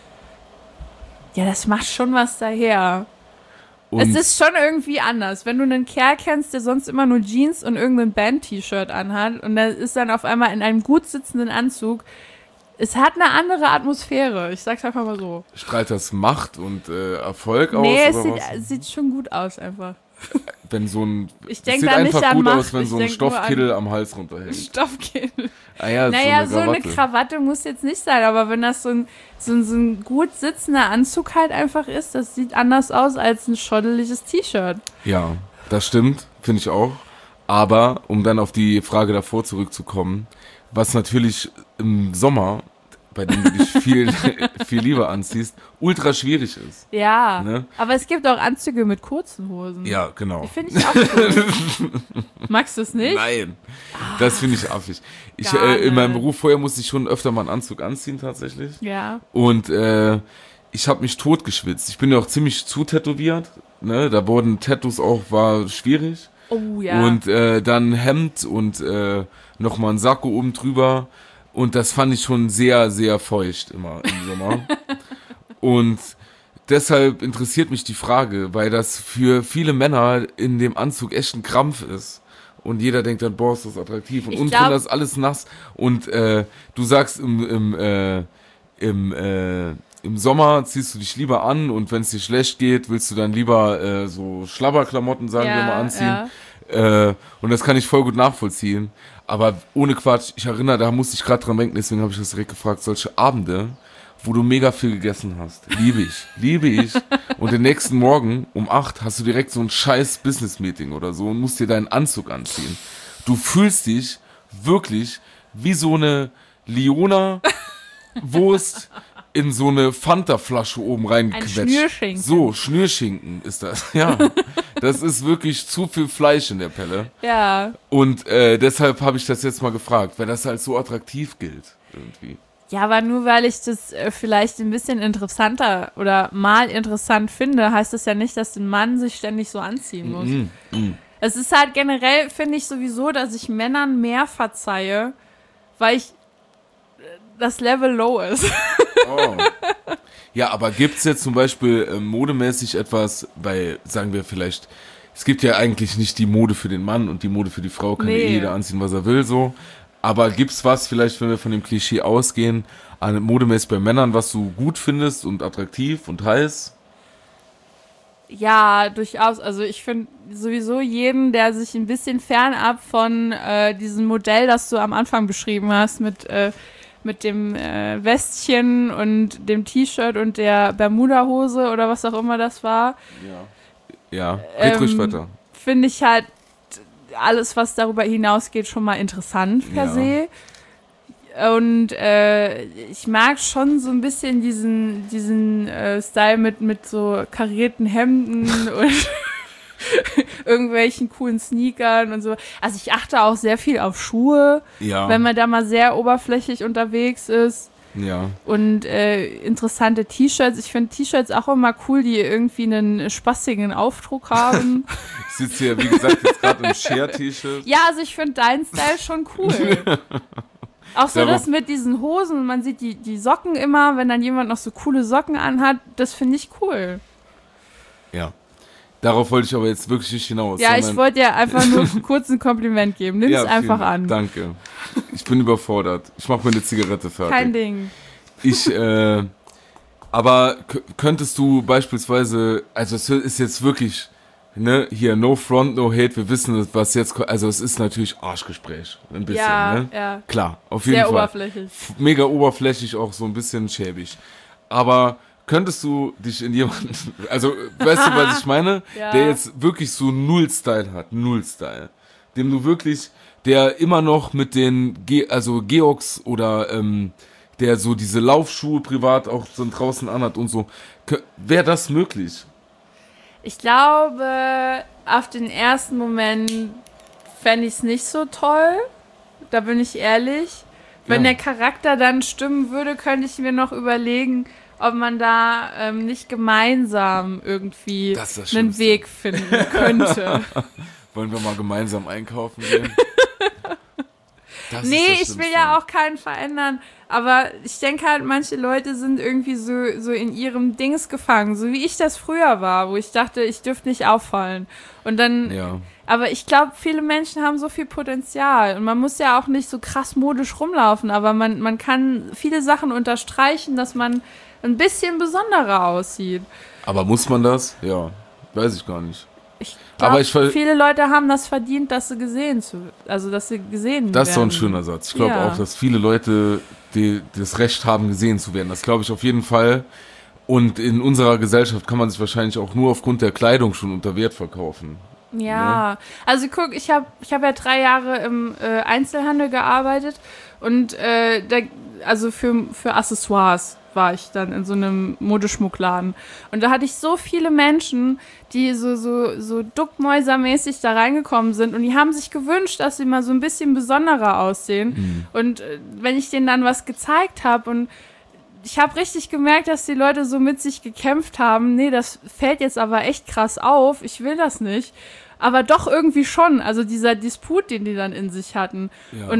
[SPEAKER 3] Ja, das macht schon was daher.
[SPEAKER 2] Und
[SPEAKER 3] Es ist schon irgendwie anders. Wenn du einen Kerl kennst, der sonst immer nur Jeans und irgendein Band-T-Shirt anhat und der ist dann auf einmal in einem gut sitzenden Anzug, es hat eine andere Atmosphäre. Ich sag's einfach mal so.
[SPEAKER 2] strahlt das Macht und Erfolg aus?
[SPEAKER 3] Nee,
[SPEAKER 2] oder
[SPEAKER 3] es sieht schon gut aus einfach.
[SPEAKER 2] Wenn so ein,
[SPEAKER 3] Ich
[SPEAKER 2] es
[SPEAKER 3] denk
[SPEAKER 2] sieht
[SPEAKER 3] da nicht
[SPEAKER 2] einfach
[SPEAKER 3] an
[SPEAKER 2] gut
[SPEAKER 3] Macht,
[SPEAKER 2] aus, wenn
[SPEAKER 3] ich
[SPEAKER 2] so ein
[SPEAKER 3] denk nur
[SPEAKER 2] Stoffkittel
[SPEAKER 3] an
[SPEAKER 2] am Hals runterhängt.
[SPEAKER 3] Stoffkittel.
[SPEAKER 2] Ah ja,
[SPEAKER 3] Naja,
[SPEAKER 2] so eine
[SPEAKER 3] Krawatte muss jetzt nicht sein, aber wenn das so ein gut sitzender Anzug halt einfach ist, das sieht anders aus als ein schotteliges T-Shirt.
[SPEAKER 2] Ja, das stimmt, finde ich auch. Aber, um dann auf die Frage davor zurückzukommen, was natürlich im Sommer, bei dem du dich viel lieber anziehst, ultra schwierig ist.
[SPEAKER 3] Ja,
[SPEAKER 2] Ne?
[SPEAKER 3] aber es gibt auch Anzüge mit kurzen Hosen.
[SPEAKER 2] Ja, genau.
[SPEAKER 3] Die finde ich auch cool. Magst du es nicht?
[SPEAKER 2] Nein, das finde ich affig.
[SPEAKER 3] Gar
[SPEAKER 2] In meinem
[SPEAKER 3] nicht.
[SPEAKER 2] Beruf vorher musste ich schon öfter mal einen Anzug anziehen tatsächlich.
[SPEAKER 3] Ja.
[SPEAKER 2] Und ich habe mich totgeschwitzt. Ich bin ja auch ziemlich zutätowiert. Ne? Da wurden Tattoos war schwierig.
[SPEAKER 3] Oh ja.
[SPEAKER 2] Und dann Hemd und nochmal ein Sakko oben drüber. Und das fand ich schon sehr, sehr feucht immer im Sommer. Und deshalb interessiert mich die Frage, weil das für viele Männer in dem Anzug echt ein Krampf ist. Und jeder denkt dann, boah, ist das attraktiv. Und unten ist alles nass. Und du sagst, im Sommer ziehst du dich lieber an und wenn es dir schlecht geht, willst du dann lieber so Schlabberklamotten, sagen wir mal, anziehen. Ja. Und das kann ich voll gut nachvollziehen. Aber ohne Quatsch, ich erinnere, da musste ich gerade dran denken, deswegen habe ich das direkt gefragt, solche Abende, wo du mega viel gegessen hast. Liebe ich. Und den nächsten Morgen um 8 hast du direkt so ein scheiß Business-Meeting oder so und musst dir deinen Anzug anziehen. Du fühlst dich wirklich wie so eine Liona-Wurst in so eine Fanta-Flasche oben reingequetscht.
[SPEAKER 3] Ein Schnürschinken.
[SPEAKER 2] So, Schnürschinken ist das, ja. Das ist wirklich zu viel Fleisch in der Pelle.
[SPEAKER 3] Ja.
[SPEAKER 2] Und deshalb habe ich das jetzt mal gefragt, weil das halt so attraktiv gilt irgendwie.
[SPEAKER 3] Ja, aber nur weil ich das vielleicht ein bisschen interessanter oder mal interessant finde, heißt das ja nicht, dass ein Mann sich ständig so anziehen muss. Es ist halt generell, finde ich sowieso, dass ich Männern mehr verzeihe, weil das Level low ist.
[SPEAKER 2] Oh. Ja, aber gibt's jetzt zum Beispiel modemäßig etwas, weil, sagen wir vielleicht, es gibt ja eigentlich nicht die Mode für den Mann und die Mode für die Frau, kann ja jeder anziehen, was er will, so. Aber gibt's was, vielleicht, wenn wir von dem Klischee ausgehen, an modemäßig bei Männern, was du gut findest und attraktiv und heiß?
[SPEAKER 3] Ja, durchaus. Also ich finde sowieso jeden, der sich ein bisschen fernab von diesem Modell, das du am Anfang beschrieben hast, mit dem Westchen und dem T-Shirt und der Bermuda-Hose oder was auch immer das war.
[SPEAKER 2] Ja, red ruhig weiter.
[SPEAKER 3] Finde ich halt alles, was darüber hinausgeht, schon mal interessant per se. Und ich mag schon so ein bisschen diesen Style mit so karierten Hemden und irgendwelchen coolen Sneakern und so. Also ich achte auch sehr viel auf Schuhe, wenn man da mal sehr oberflächlich unterwegs ist.
[SPEAKER 2] Ja.
[SPEAKER 3] Und interessante T-Shirts. Ich finde T-Shirts auch immer cool, die irgendwie einen spaßigen Aufdruck haben.
[SPEAKER 2] Ich sitze hier, wie gesagt, jetzt gerade im Share-T-Shirt.
[SPEAKER 3] Ja, also ich finde deinen Style schon cool. Auch so das mit diesen Hosen, man sieht die Socken immer, wenn dann jemand noch so coole Socken anhat, das finde ich cool.
[SPEAKER 2] Ja. Darauf wollte ich aber jetzt wirklich nicht hinaus.
[SPEAKER 3] Ja, ich wollte dir einfach nur kurz ein Kompliment geben. Nimm es einfach an.
[SPEAKER 2] Danke. Ich bin überfordert. Ich mache mir eine Zigarette fertig.
[SPEAKER 3] Kein Ding.
[SPEAKER 2] Aber könntest du beispielsweise, also es ist jetzt wirklich, ne, hier no front, no hate, wir wissen, was jetzt, also es ist natürlich Arschgespräch, ein bisschen, ne? Ja. Klar, auf jeden Fall.
[SPEAKER 3] Sehr oberflächlich.
[SPEAKER 2] Mega oberflächlich, auch so ein bisschen schäbig. Aber könntest du dich in jemanden, also weißt du, was ich meine? Ja. Der jetzt wirklich so Null-Style hat, Null-Style. Dem du wirklich, der immer noch mit den, Georgs oder der so diese Laufschuhe privat auch so draußen anhat und so. Wäre das möglich?
[SPEAKER 3] Ich glaube, auf den ersten Moment fände ich es nicht so toll. Da bin ich ehrlich. Wenn der Charakter dann stimmen würde, könnte ich mir noch überlegen, ob man da nicht gemeinsam irgendwie einen Weg finden könnte.
[SPEAKER 2] Wollen wir mal gemeinsam einkaufen gehen?
[SPEAKER 3] Nee, ich will ja auch keinen verändern, aber ich denke halt, manche Leute sind irgendwie so in ihrem Dings gefangen, so wie ich das früher war, wo ich dachte, ich dürfte nicht auffallen. Und dann, aber ich glaube, viele Menschen haben so viel Potenzial und man muss ja auch nicht so krass modisch rumlaufen, aber man kann viele Sachen unterstreichen, dass man ein bisschen besonderer aussieht.
[SPEAKER 2] Aber muss man das? Ja, weiß ich gar nicht.
[SPEAKER 3] Ich glaube, viele Leute haben das verdient, dass sie gesehen werden.
[SPEAKER 2] Das ist so ein schöner Satz. Ich glaube auch, dass viele Leute das Recht haben, gesehen zu werden. Das glaube ich auf jeden Fall. Und in unserer Gesellschaft kann man sich wahrscheinlich auch nur aufgrund der Kleidung schon unter Wert verkaufen.
[SPEAKER 3] Ja, ne? Also guck, ich hab ja 3 Jahre im Einzelhandel gearbeitet und also für Accessoires war ich dann in so einem Modeschmuckladen. Und da hatte ich so viele Menschen, die so duckmäusermäßig da reingekommen sind und die haben sich gewünscht, dass sie mal so ein bisschen besonderer aussehen. Mhm. Und wenn ich denen dann was gezeigt habe und ich habe richtig gemerkt, dass die Leute so mit sich gekämpft haben, nee, das fällt jetzt aber echt krass auf, ich will das nicht. Aber doch irgendwie schon, also dieser Disput, den die dann in sich hatten. Ja. Und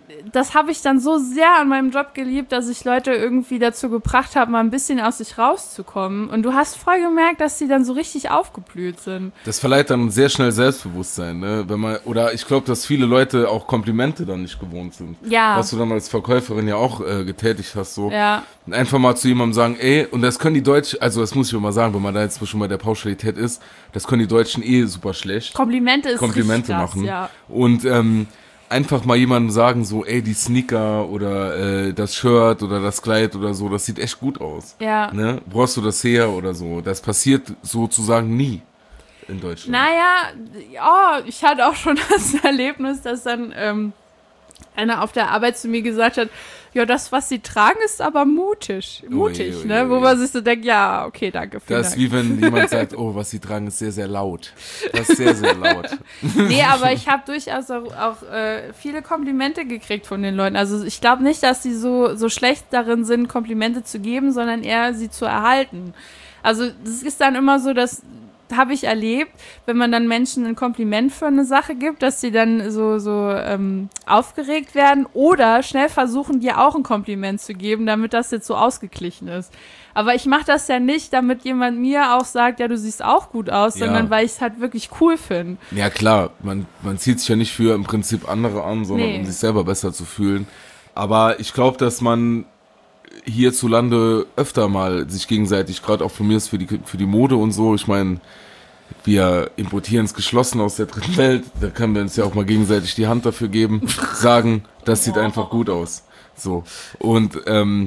[SPEAKER 3] das habe ich dann so sehr an meinem Job geliebt, dass ich Leute irgendwie dazu gebracht habe, mal ein bisschen aus sich rauszukommen. Und du hast voll gemerkt, dass die dann so richtig aufgeblüht sind.
[SPEAKER 2] Das verleiht dann sehr schnell Selbstbewusstsein, ne? Wenn man, oder ich glaube, dass viele Leute auch Komplimente dann nicht gewohnt sind.
[SPEAKER 3] Ja.
[SPEAKER 2] Was du dann als Verkäuferin ja auch getätigt hast, so.
[SPEAKER 3] Ja.
[SPEAKER 2] Einfach mal zu jemandem sagen, ey, und das können die Deutschen, also das muss ich auch mal sagen, wenn man da jetzt schon bei der Pauschalität ist, das können die Deutschen super schlecht.
[SPEAKER 3] Komplimente
[SPEAKER 2] richtig machen.
[SPEAKER 3] Ja.
[SPEAKER 2] Und einfach mal jemandem sagen, so, ey, die Sneaker oder das Shirt oder das Kleid oder so, das sieht echt gut aus.
[SPEAKER 3] Ja.
[SPEAKER 2] Ne? Wo hast du das her oder so? Das passiert sozusagen nie in Deutschland.
[SPEAKER 3] Naja, ich hatte auch schon das Erlebnis, dass dann einer auf der Arbeit zu mir gesagt hat, ja, das, was sie tragen, ist aber mutig, ne? Wo man sich so denkt, ja, okay, danke, vielen
[SPEAKER 2] Das ist
[SPEAKER 3] Dank.
[SPEAKER 2] wie wenn jemand sagt, oh, was sie tragen, ist sehr, sehr laut. Das ist sehr, sehr laut.
[SPEAKER 3] Nee, aber ich habe durchaus auch viele Komplimente gekriegt von den Leuten. Also ich glaube nicht, dass sie so schlecht darin sind, Komplimente zu geben, sondern eher sie zu erhalten. Also das ist dann immer so, dass habe ich erlebt, wenn man dann Menschen ein Kompliment für eine Sache gibt, dass sie dann so aufgeregt werden oder schnell versuchen, dir auch ein Kompliment zu geben, damit das jetzt so ausgeglichen ist. Aber ich mache das ja nicht, damit jemand mir auch sagt, ja, du siehst auch gut aus, sondern weil ich es halt wirklich cool finde.
[SPEAKER 2] Ja klar, man zieht sich ja nicht für im Prinzip andere an, sondern um sich selber besser zu fühlen. Aber ich glaube, dass man hierzulande öfter mal sich gegenseitig, gerade auch von mir ist für die Mode und so, ich meine, wir importieren es geschlossen aus der dritten Welt, da können wir uns ja auch mal gegenseitig die Hand dafür geben, sagen, das sieht einfach gut aus. So. Und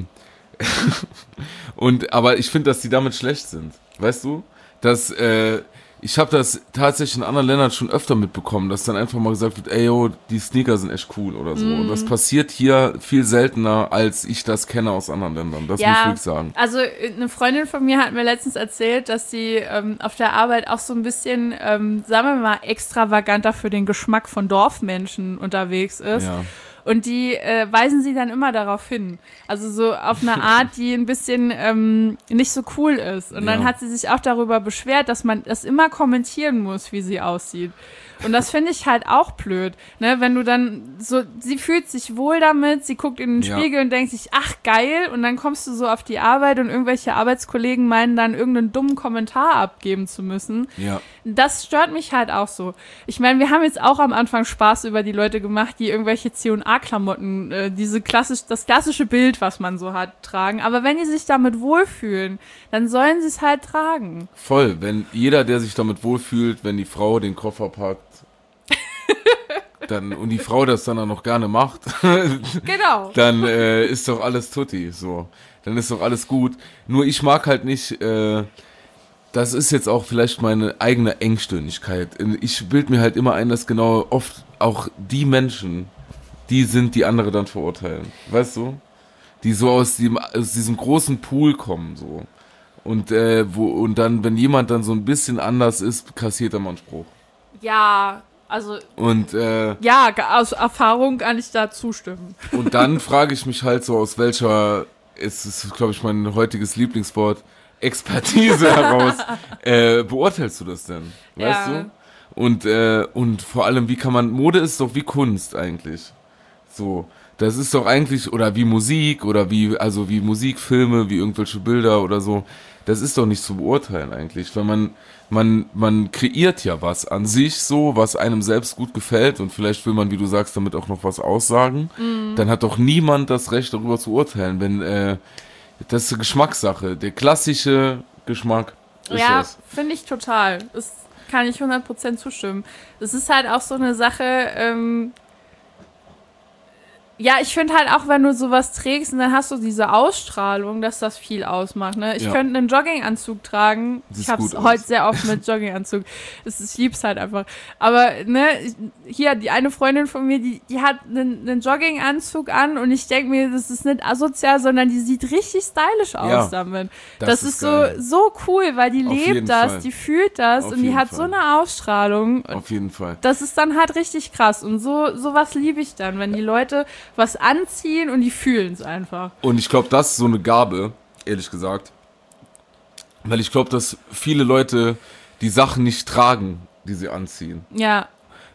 [SPEAKER 2] aber ich finde, dass die damit schlecht sind. Weißt du? Dass ich habe das tatsächlich in anderen Ländern schon öfter mitbekommen, dass dann einfach mal gesagt wird, ey, yo, die Sneaker sind echt cool oder so. Und das passiert hier viel seltener, als ich das kenne aus anderen Ländern. Das muss ich wirklich sagen.
[SPEAKER 3] Also eine Freundin von mir hat mir letztens erzählt, dass sie auf der Arbeit auch so ein bisschen, sagen wir mal, extravaganter für den Geschmack von Dorfmenschen unterwegs ist.
[SPEAKER 2] Ja.
[SPEAKER 3] Und die weisen sie dann immer darauf hin. Also so auf eine Art, die ein bisschen nicht so cool ist. Und dann hat sie sich auch darüber beschwert, dass man das immer kommentieren muss, wie sie aussieht. Und das finde ich halt auch blöd, ne? Wenn du dann so, sie fühlt sich wohl damit, sie guckt in den Spiegel und denkt sich, ach geil, und dann kommst du so auf die Arbeit und irgendwelche Arbeitskollegen meinen dann irgendeinen dummen Kommentar abgeben zu müssen.
[SPEAKER 2] Ja.
[SPEAKER 3] Das stört mich halt auch so. Ich meine, wir haben jetzt auch am Anfang Spaß über die Leute gemacht, die irgendwelche C&A-Klamotten, das klassische Bild, was man so hat, tragen. Aber wenn die sich damit wohlfühlen, dann sollen sie es halt tragen.
[SPEAKER 2] Voll, wenn jeder, der sich damit wohlfühlt, wenn die Frau den Koffer packt, und die Frau das dann auch noch gerne macht,
[SPEAKER 3] Genau.
[SPEAKER 2] dann ist doch alles tutti, so. Dann ist doch alles gut. Nur ich mag halt nicht, das ist jetzt auch vielleicht meine eigene Engstirnigkeit. Ich bilde mir halt immer ein, dass genau oft auch die Menschen, die sind, die andere dann verurteilen. Weißt du? Die so aus diesem großen Pool kommen, so. Und dann, wenn jemand dann so ein bisschen anders ist, kassiert er mal einen Spruch.
[SPEAKER 3] Ja, also.
[SPEAKER 2] Und
[SPEAKER 3] ja, aus Erfahrung kann ich da zustimmen.
[SPEAKER 2] Und dann frage ich mich halt so, aus welcher, es ist, glaube ich, mein heutiges Lieblingswort, Expertise heraus, beurteilst du das denn? Weißt du? Und vor allem, Mode ist doch wie Kunst eigentlich. So, das ist doch eigentlich, oder wie Musik, oder wie Musikfilme, wie irgendwelche Bilder oder so. Das ist doch nicht zu beurteilen eigentlich, weil man kreiert ja was an sich so, was einem selbst gut gefällt und vielleicht will man, wie du sagst, damit auch noch was aussagen. Dann hat doch niemand das Recht, darüber zu urteilen, wenn das ist eine Geschmackssache. Der klassische Geschmack ist das.
[SPEAKER 3] Ja, finde ich total. Das kann ich 100% zustimmen. Es ist halt auch so eine Sache, ja, ich finde halt auch, wenn du sowas trägst und dann hast du diese Ausstrahlung, dass das viel ausmacht, ne? Ich könnte einen Jogginganzug tragen. Ich habe es heute sehr oft mit Jogginganzug. Ich lieb's halt einfach. Aber, ne, hier, die eine Freundin von mir, die hat einen Jogginganzug an und ich denke mir, das ist nicht asozial, sondern die sieht richtig stylisch aus damit. Das ist so cool, weil die lebt das, die fühlt das und die hat so eine Ausstrahlung.
[SPEAKER 2] Auf jeden Fall.
[SPEAKER 3] Das ist dann halt richtig krass und sowas liebe ich dann, wenn die Leute was anziehen und die fühlen es einfach.
[SPEAKER 2] Und ich glaube, das ist so eine Gabe, ehrlich gesagt. Weil ich glaube, dass viele Leute die Sachen nicht tragen, die sie anziehen.
[SPEAKER 3] Ja.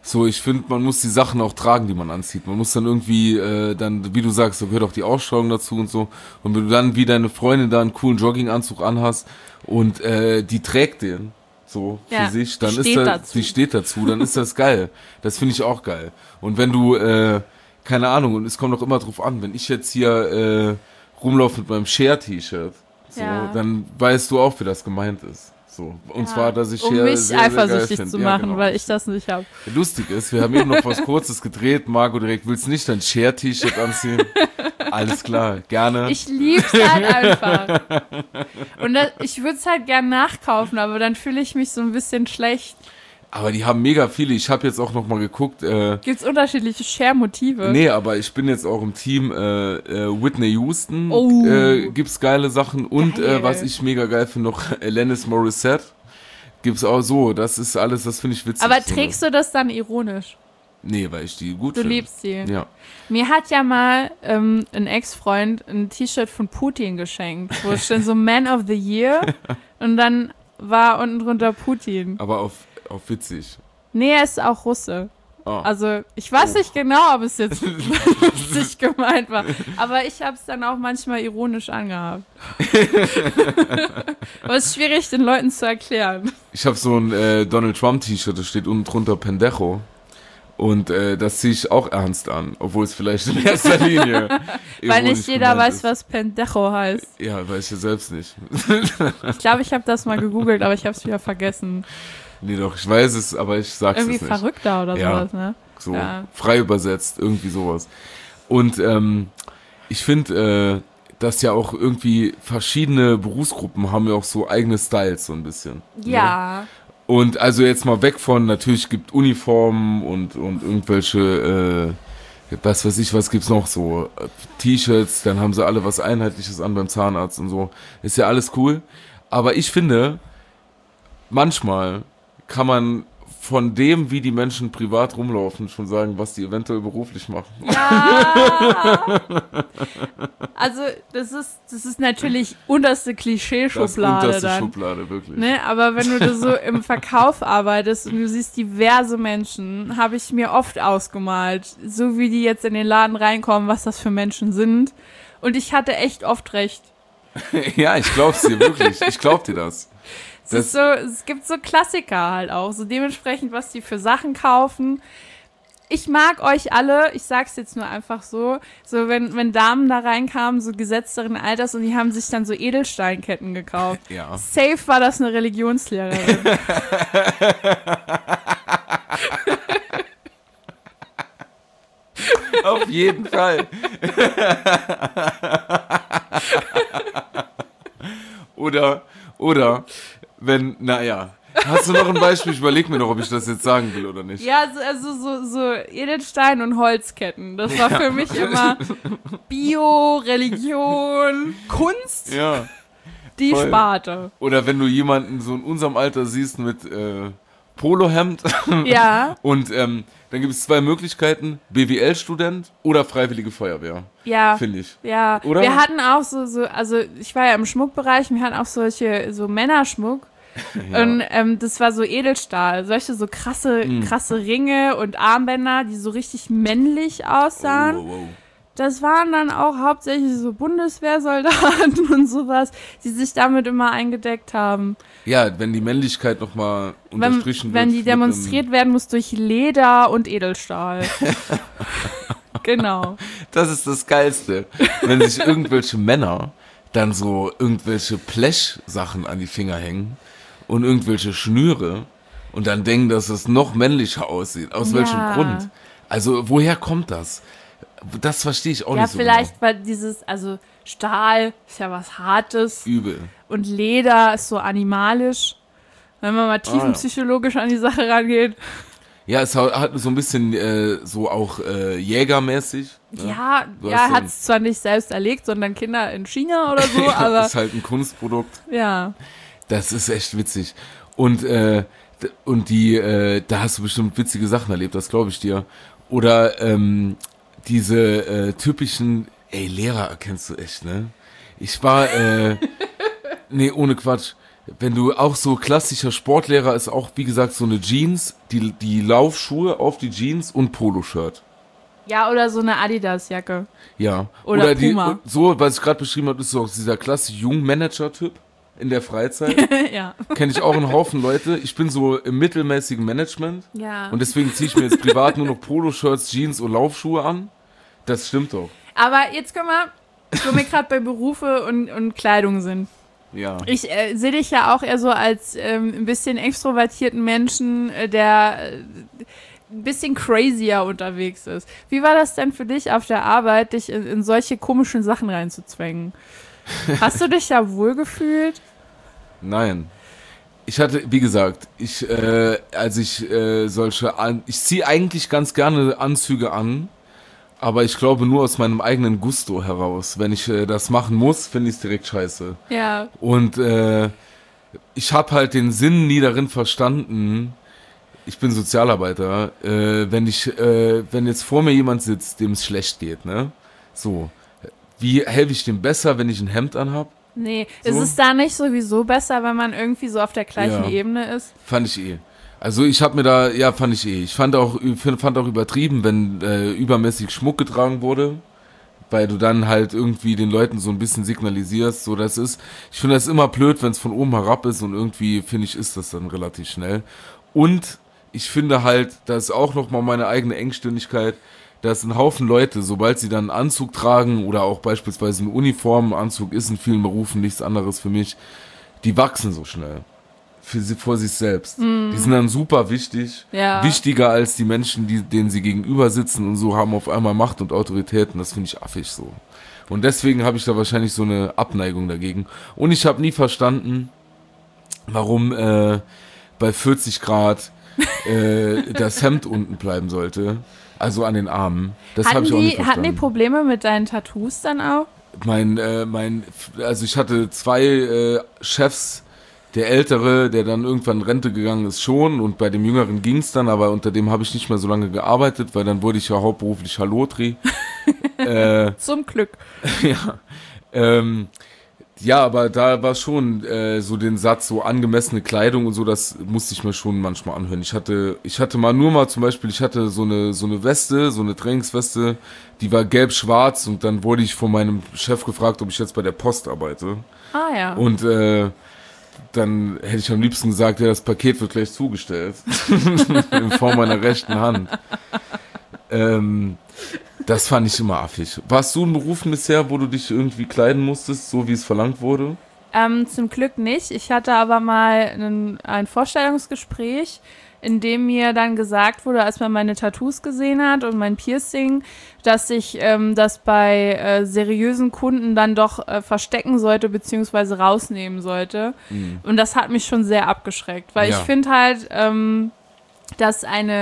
[SPEAKER 2] So, ich finde, man muss die Sachen auch tragen, die man anzieht. Man muss dann irgendwie, dann, wie du sagst, da gehört auch die Ausstrahlung dazu und so. Und wenn du dann wie deine Freundin da einen coolen Jogginganzug anhast und die trägt den so für sich, dann sie steht dazu, dann ist das geil. Das finde ich auch geil. Und wenn du, keine Ahnung, und es kommt auch immer drauf an, wenn ich jetzt hier rumlaufe mit meinem Share-T-Shirt, so, dann weißt du auch, wie das gemeint ist. So. Und zwar, dass ich
[SPEAKER 3] um mich sehr, eifersüchtig sehr zu machen, genau. Weil ich das nicht habe.
[SPEAKER 2] Lustig ist, wir haben eben noch was Kurzes gedreht. Marco direkt, willst du nicht dein Share-T-Shirt anziehen? Alles klar, gerne.
[SPEAKER 3] Ich lieb's halt einfach. Und ich würde es halt gern nachkaufen, aber dann fühle ich mich so ein bisschen schlecht.
[SPEAKER 2] Aber die haben mega viele. Ich habe jetzt auch noch mal geguckt.
[SPEAKER 3] Gibt's unterschiedliche Share-Motive?
[SPEAKER 2] Nee, aber ich bin jetzt auch im Team Whitney Houston. Gibt's geile Sachen. Und was ich mega geil finde, noch Alanis Morissette. Gibt's auch so. Das ist alles, das finde ich witzig.
[SPEAKER 3] Aber trägst du das dann ironisch?
[SPEAKER 2] Nee, weil ich die gut finde.
[SPEAKER 3] Du liebst sie.
[SPEAKER 2] Ja.
[SPEAKER 3] Mir hat ja mal ein Ex-Freund ein T-Shirt von Putin geschenkt, wo stand so Man of the Year und dann war unten drunter Putin.
[SPEAKER 2] Aber auf witzig.
[SPEAKER 3] Nee, er ist auch Russe.
[SPEAKER 2] Oh.
[SPEAKER 3] Also, ich weiß nicht genau, ob es jetzt lustig gemeint war. Aber ich habe es dann auch manchmal ironisch angehabt. Aber es ist schwierig, den Leuten zu erklären.
[SPEAKER 2] Ich habe so ein Donald Trump-T-Shirt, da steht unten drunter Pendejo. Und das ziehe ich auch ernst an, obwohl es vielleicht in erster Linie
[SPEAKER 3] weil nicht jeder weiß, was Pendejo heißt.
[SPEAKER 2] Ja, weiß ich ja selbst nicht.
[SPEAKER 3] Ich glaube, ich habe das mal gegoogelt, aber ich habe es wieder vergessen.
[SPEAKER 2] Nee, doch, ich weiß es, aber ich sag's
[SPEAKER 3] irgendwie
[SPEAKER 2] es nicht.
[SPEAKER 3] Irgendwie verrückter oder sowas, ne?
[SPEAKER 2] So, frei übersetzt, irgendwie sowas. Und ich finde, dass ja auch irgendwie verschiedene Berufsgruppen haben ja auch so eigene Styles so ein bisschen.
[SPEAKER 3] Ja.
[SPEAKER 2] Ne? Und also jetzt mal weg von, natürlich gibt Uniformen und irgendwelche, was weiß ich, was gibt's noch so, T-Shirts, dann haben sie alle was Einheitliches an beim Zahnarzt und so. Ist ja alles cool. Aber ich finde, manchmal kann man von dem, wie die Menschen privat rumlaufen, schon sagen, was die eventuell beruflich machen.
[SPEAKER 3] Ja! Also, das ist natürlich unterste Klischee-Schublade.
[SPEAKER 2] Das unterste Schublade, wirklich.
[SPEAKER 3] Ne? Aber wenn du so im Verkauf arbeitest und du siehst diverse Menschen, habe ich mir oft ausgemalt, so wie die jetzt in den Laden reinkommen, was das für Menschen sind. Und ich hatte echt oft recht.
[SPEAKER 2] Ja, ich glaub's dir, wirklich. Ich glaub dir das.
[SPEAKER 3] Es gibt so Klassiker halt auch, so dementsprechend, was die für Sachen kaufen. Ich mag euch alle, ich sag's jetzt nur einfach so wenn Damen da reinkamen, so gesetzteren Alters und die haben sich dann so Edelsteinketten gekauft.
[SPEAKER 2] Ja.
[SPEAKER 3] Safe war das eine Religionslehrerin.
[SPEAKER 2] Auf jeden Fall. Oder wenn, naja, hast du noch ein Beispiel? Ich überleg mir noch, ob ich das jetzt sagen will oder nicht.
[SPEAKER 3] Ja, also so Edelstein- und Holzketten. Das war für mich immer Bio, Religion, Kunst, die voll. Sparte.
[SPEAKER 2] Oder wenn du jemanden so in unserem Alter siehst mit Polohemd.
[SPEAKER 3] Ja.
[SPEAKER 2] Und dann gibt es 2 Möglichkeiten, BWL-Student oder Freiwillige Feuerwehr.
[SPEAKER 3] Ja.
[SPEAKER 2] Finde ich.
[SPEAKER 3] Ja. Oder? Wir hatten auch also ich war ja im Schmuckbereich, wir hatten auch so Männerschmuck. Ja. Und das war so Edelstahl, solche so krasse Ringe und Armbänder, die so richtig männlich aussahen. Oh. Das waren dann auch hauptsächlich so Bundeswehrsoldaten und sowas, die sich damit immer eingedeckt haben.
[SPEAKER 2] Ja, wenn die Männlichkeit nochmal unterstrichen wird.
[SPEAKER 3] Wenn die demonstriert werden muss durch Leder und Edelstahl. Genau.
[SPEAKER 2] Das ist das Geilste. Wenn sich irgendwelche Männer dann so irgendwelche Blech-Sachen an die Finger hängen und irgendwelche Schnüre und dann denken, dass es noch männlicher aussieht. Aus welchem Grund? Also, woher kommt das? Das verstehe ich auch nicht so. Ja,
[SPEAKER 3] vielleicht, weil also Stahl ist ja was Hartes.
[SPEAKER 2] Übel.
[SPEAKER 3] Und Leder ist so animalisch. Wenn man mal tiefenpsychologisch an die Sache rangeht.
[SPEAKER 2] Ja, es hat so ein bisschen so auch jägermäßig.
[SPEAKER 3] Ja, er hat es zwar nicht selbst erlegt, sondern Kinder in China oder so, aber...
[SPEAKER 2] Das ist halt ein Kunstprodukt.
[SPEAKER 3] Ja.
[SPEAKER 2] Das ist echt witzig. Und da hast du bestimmt witzige Sachen erlebt, das glaube ich dir. Oder diese typischen, Lehrer erkennst du echt, ne? Ich war, nee, ohne Quatsch. wenn du auch so klassischer Sportlehrer ist auch, wie gesagt, so eine Jeans, die Laufschuhe auf die Jeans und Poloshirt.
[SPEAKER 3] Ja, oder so eine Adidas-Jacke.
[SPEAKER 2] Ja.
[SPEAKER 3] Oder Puma.
[SPEAKER 2] So, was ich gerade beschrieben habe, ist so dieser klassische Jungmanager-Typ in der Freizeit.
[SPEAKER 3] Ja.
[SPEAKER 2] Kenne ich auch einen Haufen Leute. Ich bin so im mittelmäßigen Management.
[SPEAKER 3] Ja.
[SPEAKER 2] Und deswegen ziehe ich mir jetzt privat nur noch Poloshirts, Jeans und Laufschuhe an. Das stimmt doch.
[SPEAKER 3] Aber jetzt wo wir gerade bei Berufe und Kleidung sind.
[SPEAKER 2] Ja.
[SPEAKER 3] Ich sehe dich ja auch eher so als ein bisschen extrovertierten Menschen, der ein bisschen crazier unterwegs ist. Wie war das denn für dich auf der Arbeit, dich in solche komischen Sachen reinzuzwängen? Hast du dich da wohlgefühlt?
[SPEAKER 2] Nein. Ich hatte, wie gesagt, ich ziehe eigentlich ganz gerne Anzüge an, aber ich glaube nur aus meinem eigenen Gusto heraus. Wenn ich das machen muss, finde ich es direkt scheiße.
[SPEAKER 3] Ja.
[SPEAKER 2] Und ich habe halt den Sinn nie darin verstanden. Ich bin Sozialarbeiter. Wenn jetzt vor mir jemand sitzt, dem es schlecht geht, ne? So. Wie helfe ich dem besser, wenn ich ein Hemd anhab?
[SPEAKER 3] Nee,
[SPEAKER 2] So?
[SPEAKER 3] ist es da nicht sowieso besser, wenn man irgendwie so auf der gleichen Ebene ist?
[SPEAKER 2] Fand ich eh. Also ich fand ich eh. Ich fand auch übertrieben, wenn übermäßig Schmuck getragen wurde, weil du dann halt irgendwie den Leuten so ein bisschen signalisierst, so das ist, ich finde das immer blöd, wenn es von oben herab ist und irgendwie, finde ich, ist das dann relativ schnell. Und ich finde halt, das ist auch nochmal meine eigene Engstirnigkeit, dass ein Haufen Leute, sobald sie dann einen Anzug tragen oder auch beispielsweise eine Uniform, Anzug ist in vielen Berufen nichts anderes für mich, die wachsen so schnell vor sich selbst. Die sind dann super wichtig, wichtiger als die Menschen, denen sie gegenüber sitzen und so, haben auf einmal Macht und Autoritäten. Das finde ich affig so. Und deswegen habe ich da wahrscheinlich so eine Abneigung dagegen. Und ich habe nie verstanden, warum bei 40 Grad das Hemd unten bleiben sollte. Also an den Armen. Das habe ich auch nicht verstanden.
[SPEAKER 3] Hatten die Probleme mit deinen Tattoos dann auch?
[SPEAKER 2] Also ich hatte 2 Chefs, der Ältere, der dann irgendwann in Rente gegangen ist, schon, und bei dem Jüngeren ging es dann, aber unter dem habe ich nicht mehr so lange gearbeitet, weil dann wurde ich ja hauptberuflich Halotri.
[SPEAKER 3] Zum Glück.
[SPEAKER 2] Ja, aber da war schon so den Satz, so angemessene Kleidung und so, das musste ich mir schon manchmal anhören. Ich hatte zum Beispiel so eine Weste, so eine Trainingsweste, die war gelb-schwarz, und dann wurde ich von meinem Chef gefragt, ob ich jetzt bei der Post arbeite.
[SPEAKER 3] Ah ja.
[SPEAKER 2] Und dann hätte ich am liebsten gesagt, ja, das Paket wird gleich zugestellt. In Form meiner rechten Hand. Das fand ich immer affig. Warst du in Berufen bisher, wo du dich irgendwie kleiden musstest, so wie es verlangt wurde?
[SPEAKER 3] Zum Glück nicht. Ich hatte aber mal ein Vorstellungsgespräch, in dem mir dann gesagt wurde, als man meine Tattoos gesehen hat und mein Piercing, dass ich das bei seriösen Kunden dann doch verstecken sollte beziehungsweise rausnehmen sollte. Mhm. Und das hat mich schon sehr abgeschreckt, weil ich finde halt, dass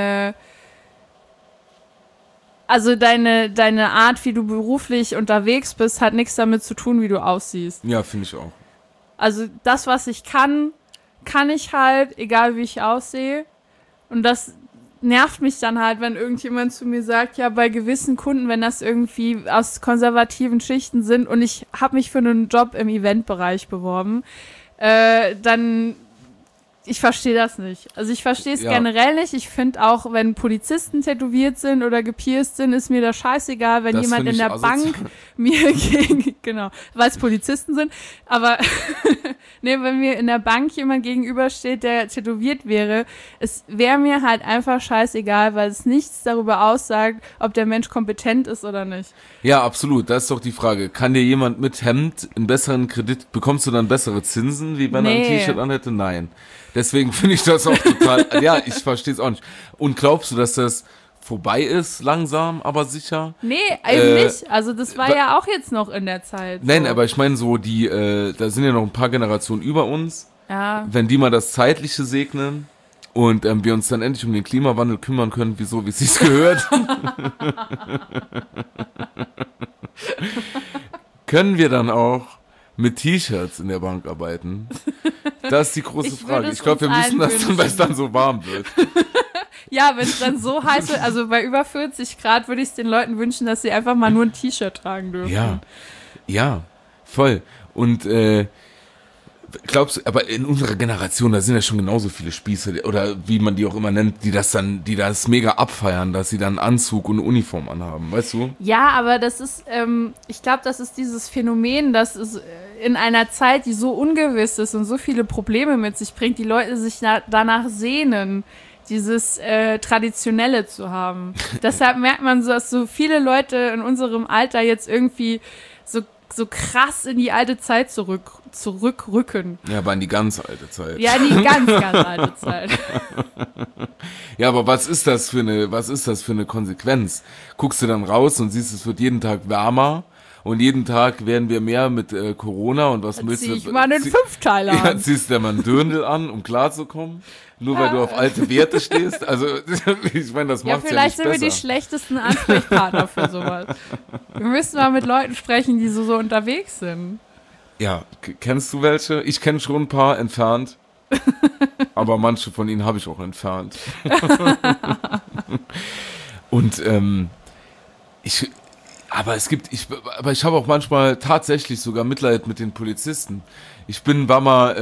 [SPEAKER 3] also deine Art, wie du beruflich unterwegs bist, hat nichts damit zu tun, wie du aussiehst.
[SPEAKER 2] Ja, finde ich auch.
[SPEAKER 3] Also das, was ich kann ich halt, egal wie ich aussehe. Und das nervt mich dann halt, wenn irgendjemand zu mir sagt, ja, bei gewissen Kunden, wenn das irgendwie aus konservativen Schichten sind und ich habe mich für einen Job im Eventbereich beworben, dann ich verstehe das nicht. Also ich verstehe es generell nicht. Ich finde auch, wenn Polizisten tätowiert sind oder gepierst sind, ist mir das scheißegal, wenn jemand in der Bank mir genau, weil es Polizisten sind, aber nee, wenn mir in der Bank jemand gegenübersteht, der tätowiert wäre, es wäre mir halt einfach scheißegal, weil es nichts darüber aussagt, ob der Mensch kompetent ist oder nicht.
[SPEAKER 2] Ja, absolut. Das ist doch die Frage. Kann dir jemand mit Hemd einen besseren Kredit, bekommst du dann bessere Zinsen, wie wenn er ein T-Shirt anhätte? Nein. Deswegen finde ich das auch total, ja, ich verstehe es auch nicht. Und glaubst du, dass das vorbei ist, langsam, aber sicher?
[SPEAKER 3] Nee, eben nicht. Also das war ja auch jetzt noch in der Zeit.
[SPEAKER 2] Nein, aber ich meine so, da sind ja noch ein paar Generationen über uns.
[SPEAKER 3] Ja.
[SPEAKER 2] Wenn die mal das Zeitliche segnen und wir uns dann endlich um den Klimawandel kümmern können, wie es sich gehört, können wir dann auch mit T-Shirts in der Bank arbeiten? Das ist die große Frage. Ich glaube, wir müssen das dann, weil es dann so warm wird.
[SPEAKER 3] Ja, wenn es dann so heiß wird, also bei über 40 Grad würde ich es den Leuten wünschen, dass sie einfach mal nur ein T-Shirt tragen dürfen.
[SPEAKER 2] Ja, voll. Und Glaubst du, aber in unserer Generation, da sind ja schon genauso viele Spießer, oder wie man die auch immer nennt, die das mega abfeiern, dass sie dann Anzug und Uniform anhaben, weißt du?
[SPEAKER 3] Ja, aber das ist, ich glaube, das ist dieses Phänomen, dass es in einer Zeit, die so ungewiss ist und so viele Probleme mit sich bringt, die Leute sich danach sehnen, dieses Traditionelle zu haben. Deshalb merkt man so, dass so viele Leute in unserem Alter jetzt irgendwie so krass in die alte Zeit zurückrücken.
[SPEAKER 2] Ja, aber in die ganz alte Zeit.
[SPEAKER 3] Ja, in die ganz, ganz alte Zeit.
[SPEAKER 2] Ja, aber was ist das für eine Konsequenz? Guckst du dann raus und siehst, es wird jeden Tag wärmer und jeden Tag werden wir mehr mit Corona und was willst du?
[SPEAKER 3] Zieh ich mal einen Fünfteiler
[SPEAKER 2] Ja,
[SPEAKER 3] an.
[SPEAKER 2] ziehst du mal einen Dirndl an, um klarzukommen? Nur weil du auf alte Werte stehst? Also, ich meine, das macht's ja nicht besser.
[SPEAKER 3] Ja, vielleicht sind wir die schlechtesten Ansprechpartner für sowas. Wir müssen mal mit Leuten sprechen, die so unterwegs sind.
[SPEAKER 2] Ja, kennst du welche? Ich kenne schon ein paar entfernt. Aber manche von ihnen habe ich auch entfernt. Und ich habe auch manchmal tatsächlich sogar Mitleid mit den Polizisten. Ich war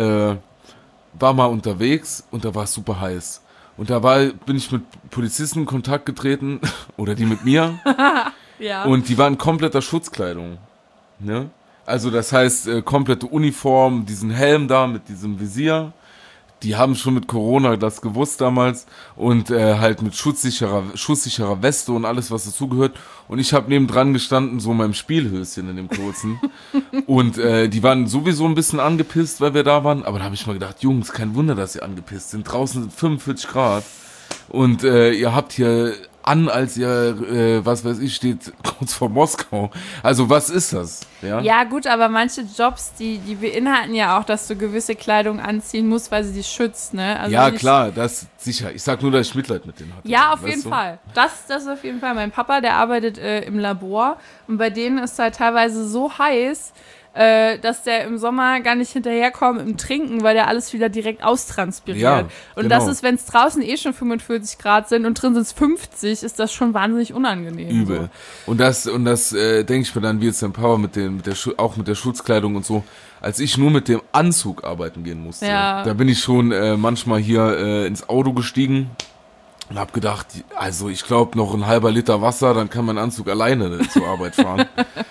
[SPEAKER 2] mal unterwegs und da war es super heiß. Und bin ich mit Polizisten in Kontakt getreten, oder die mit mir.
[SPEAKER 3] Ja.
[SPEAKER 2] Und die waren in kompletter Schutzkleidung. Ne? Also das heißt, komplette Uniform, diesen Helm da mit diesem Visier. Die haben schon mit Corona das gewusst damals und halt mit schusssicherer Weste und alles, was dazugehört. Und ich habe nebendran gestanden, so in meinem Spielhöschen in dem kurzen. Und die waren sowieso ein bisschen angepisst, weil wir da waren. Aber da habe ich mal gedacht, Jungs, kein Wunder, dass ihr angepisst sind. Draußen sind 45 Grad und ihr habt hier als ihr, was weiß ich, steht kurz vor Moskau. Also was ist das?
[SPEAKER 3] Ja gut, aber manche Jobs, die beinhalten ja auch, dass du gewisse Kleidung anziehen musst, weil sie dich schützt, ne? Also
[SPEAKER 2] ja, klar, das sicher. Ich sag nur, dass ich Mitleid mit denen hatte.
[SPEAKER 3] Ja, auf jeden Fall. Das auf jeden Fall. Mein Papa, der arbeitet im Labor und bei denen ist halt teilweise so heiß, dass der im Sommer gar nicht hinterherkommt im Trinken, weil der alles wieder direkt austranspiriert.
[SPEAKER 2] Ja,
[SPEAKER 3] und
[SPEAKER 2] genau.
[SPEAKER 3] das ist, wenn es draußen schon 45 Grad sind und drin sind es 50, ist das schon wahnsinnig unangenehm.
[SPEAKER 2] Übel.
[SPEAKER 3] So.
[SPEAKER 2] Und das denke ich mir dann, wie jetzt dein Papa mit der Schutzkleidung und so, als ich nur mit dem Anzug arbeiten gehen musste.
[SPEAKER 3] Ja.
[SPEAKER 2] Da bin ich schon manchmal hier ins Auto gestiegen und habe gedacht, also ich glaube noch ein halber Liter Wasser, dann kann mein Anzug alleine zur Arbeit fahren.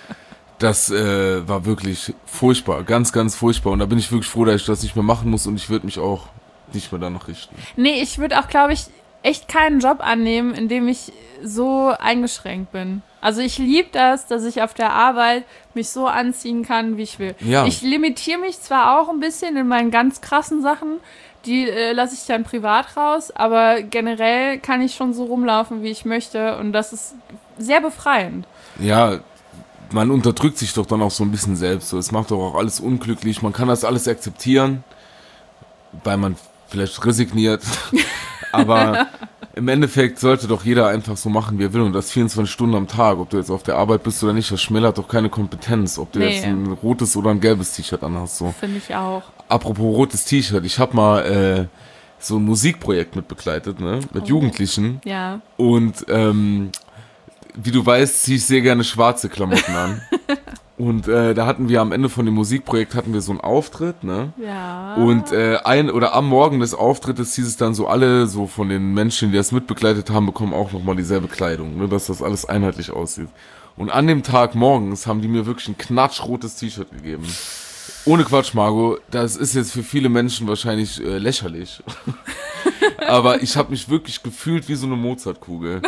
[SPEAKER 2] Das war wirklich furchtbar, ganz, ganz furchtbar. Und da bin ich wirklich froh, dass ich das nicht mehr machen muss und ich würde mich auch nicht mehr danach richten.
[SPEAKER 3] Nee, ich würde auch, glaube ich, echt keinen Job annehmen, in dem ich so eingeschränkt bin. Also ich liebe das, dass ich auf der Arbeit mich so anziehen kann, wie ich will.
[SPEAKER 2] Ja.
[SPEAKER 3] Ich limitiere mich zwar auch ein bisschen in meinen ganz krassen Sachen, die lasse ich dann privat raus, aber generell kann ich schon so rumlaufen, wie ich möchte und das ist sehr befreiend.
[SPEAKER 2] Ja, man unterdrückt sich doch dann auch so ein bisschen selbst. So. Es macht doch auch alles unglücklich. Man kann das alles akzeptieren, weil man vielleicht resigniert. Aber im Endeffekt sollte doch jeder einfach so machen, wie er will. Und das 24 Stunden am Tag. Ob du jetzt auf der Arbeit bist oder nicht, das schmälert doch keine Kompetenz. Ob du jetzt ein rotes oder ein gelbes T-Shirt anhast. So.
[SPEAKER 3] Finde ich auch.
[SPEAKER 2] Apropos rotes T-Shirt. Ich habe mal so ein Musikprojekt mitbegleitet, ne? Mit Jugendlichen.
[SPEAKER 3] Ja.
[SPEAKER 2] Und wie du weißt, ziehe ich sehr gerne schwarze Klamotten an. Und da hatten wir am Ende von dem Musikprojekt so einen Auftritt, ne?
[SPEAKER 3] Ja.
[SPEAKER 2] Und am Morgen des Auftrittes hieß es dann so, alle so von den Menschen, die das mitbegleitet haben, bekommen auch nochmal dieselbe Kleidung, ne? Dass das alles einheitlich aussieht. Und an dem Tag morgens haben die mir wirklich ein knatschrotes T-Shirt gegeben. Ohne Quatsch, Margot, das ist jetzt für viele Menschen wahrscheinlich lächerlich. Aber ich habe mich wirklich gefühlt wie so eine Mozartkugel.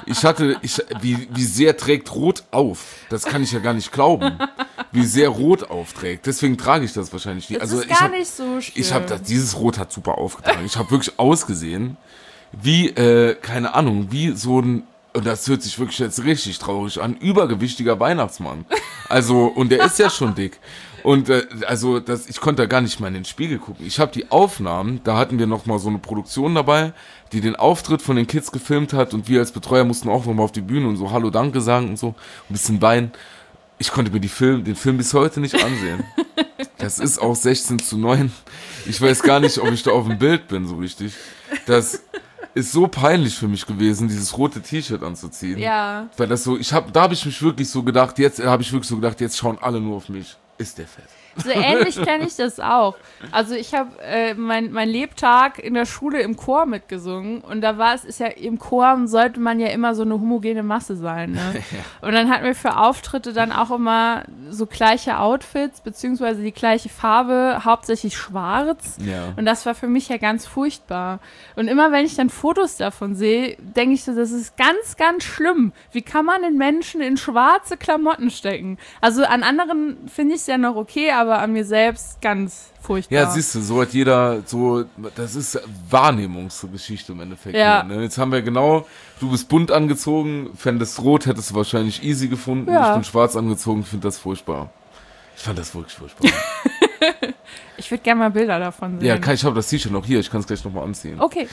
[SPEAKER 2] Wie sehr trägt Rot auf? Das kann ich ja gar nicht glauben. Wie sehr Rot aufträgt. Deswegen trage ich das wahrscheinlich nicht.
[SPEAKER 3] Das
[SPEAKER 2] Also
[SPEAKER 3] ist gar nicht so schlimm.
[SPEAKER 2] Dieses Rot hat super aufgetragen. Ich habe wirklich ausgesehen wie, keine Ahnung, wie so ein, und das hört sich wirklich jetzt richtig traurig an, übergewichtiger Weihnachtsmann. Also, und der ist ja schon dick. Und ich konnte da gar nicht mal in den Spiegel gucken. Ich habe die Aufnahmen, da hatten wir nochmal so eine Produktion dabei, die den Auftritt von den Kids gefilmt hat und wir als Betreuer mussten auch nochmal auf die Bühne und so Hallo, Danke sagen und so, ein bisschen weinen. Ich konnte mir den Film bis heute nicht ansehen. Das ist auch 16:9. Ich weiß gar nicht, ob ich da auf dem Bild bin, so richtig. Das ist so peinlich für mich gewesen, dieses rote T-Shirt anzuziehen.
[SPEAKER 3] Ja.
[SPEAKER 2] Weil das so, jetzt schauen alle nur auf mich. Ist der fett?
[SPEAKER 3] So ähnlich kenne ich das auch. Also ich habe mein Lebtag in der Schule im Chor mitgesungen und da ist ja im Chor sollte man ja immer so eine homogene Masse sein. Ne? Ja. Und dann hatten wir für Auftritte dann auch immer so gleiche Outfits, beziehungsweise die gleiche Farbe, hauptsächlich schwarz.
[SPEAKER 2] Ja.
[SPEAKER 3] Und das war für mich ja ganz furchtbar. Und immer wenn ich dann Fotos davon sehe, denke ich so, das ist ganz, ganz schlimm. Wie kann man den Menschen in schwarze Klamotten stecken? Also an anderen finde ich es ja noch okay, aber an mir selbst ganz furchtbar.
[SPEAKER 2] Ja, siehst du, so hat jeder so, das ist Wahrnehmungsgeschichte im Endeffekt.
[SPEAKER 3] Ja.
[SPEAKER 2] Ne? Jetzt haben wir genau, du bist bunt angezogen, fändest rot, hättest du wahrscheinlich easy gefunden.
[SPEAKER 3] Ja.
[SPEAKER 2] Ich bin schwarz angezogen, finde das furchtbar. Ich fand das wirklich furchtbar.
[SPEAKER 3] Ich würde gerne mal Bilder davon sehen.
[SPEAKER 2] Ja, ich habe das T-Shirt noch hier, ich kann es gleich nochmal anziehen.
[SPEAKER 3] Okay.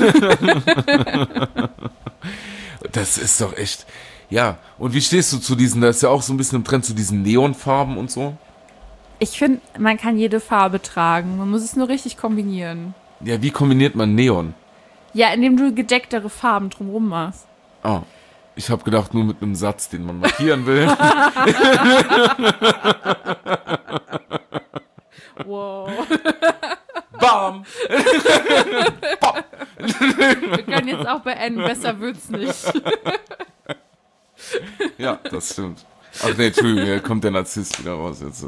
[SPEAKER 2] Das ist doch echt, ja. Und wie stehst du zu diesen, da ist ja auch so ein bisschen im Trend zu diesen Neonfarben und so?
[SPEAKER 3] Ich finde, man kann jede Farbe tragen. Man muss es nur richtig kombinieren.
[SPEAKER 2] Ja, wie kombiniert man Neon?
[SPEAKER 3] Ja, indem du gedecktere Farben drumherum machst.
[SPEAKER 2] Ah, ich habe gedacht, nur mit einem Satz, den man markieren will.
[SPEAKER 3] Wow.
[SPEAKER 2] Bam! Bam!
[SPEAKER 3] Wir können jetzt auch beenden, besser wird's nicht.
[SPEAKER 2] Ja, das stimmt. Ach nee, Entschuldigung, hier kommt der Narzisst wieder raus jetzt.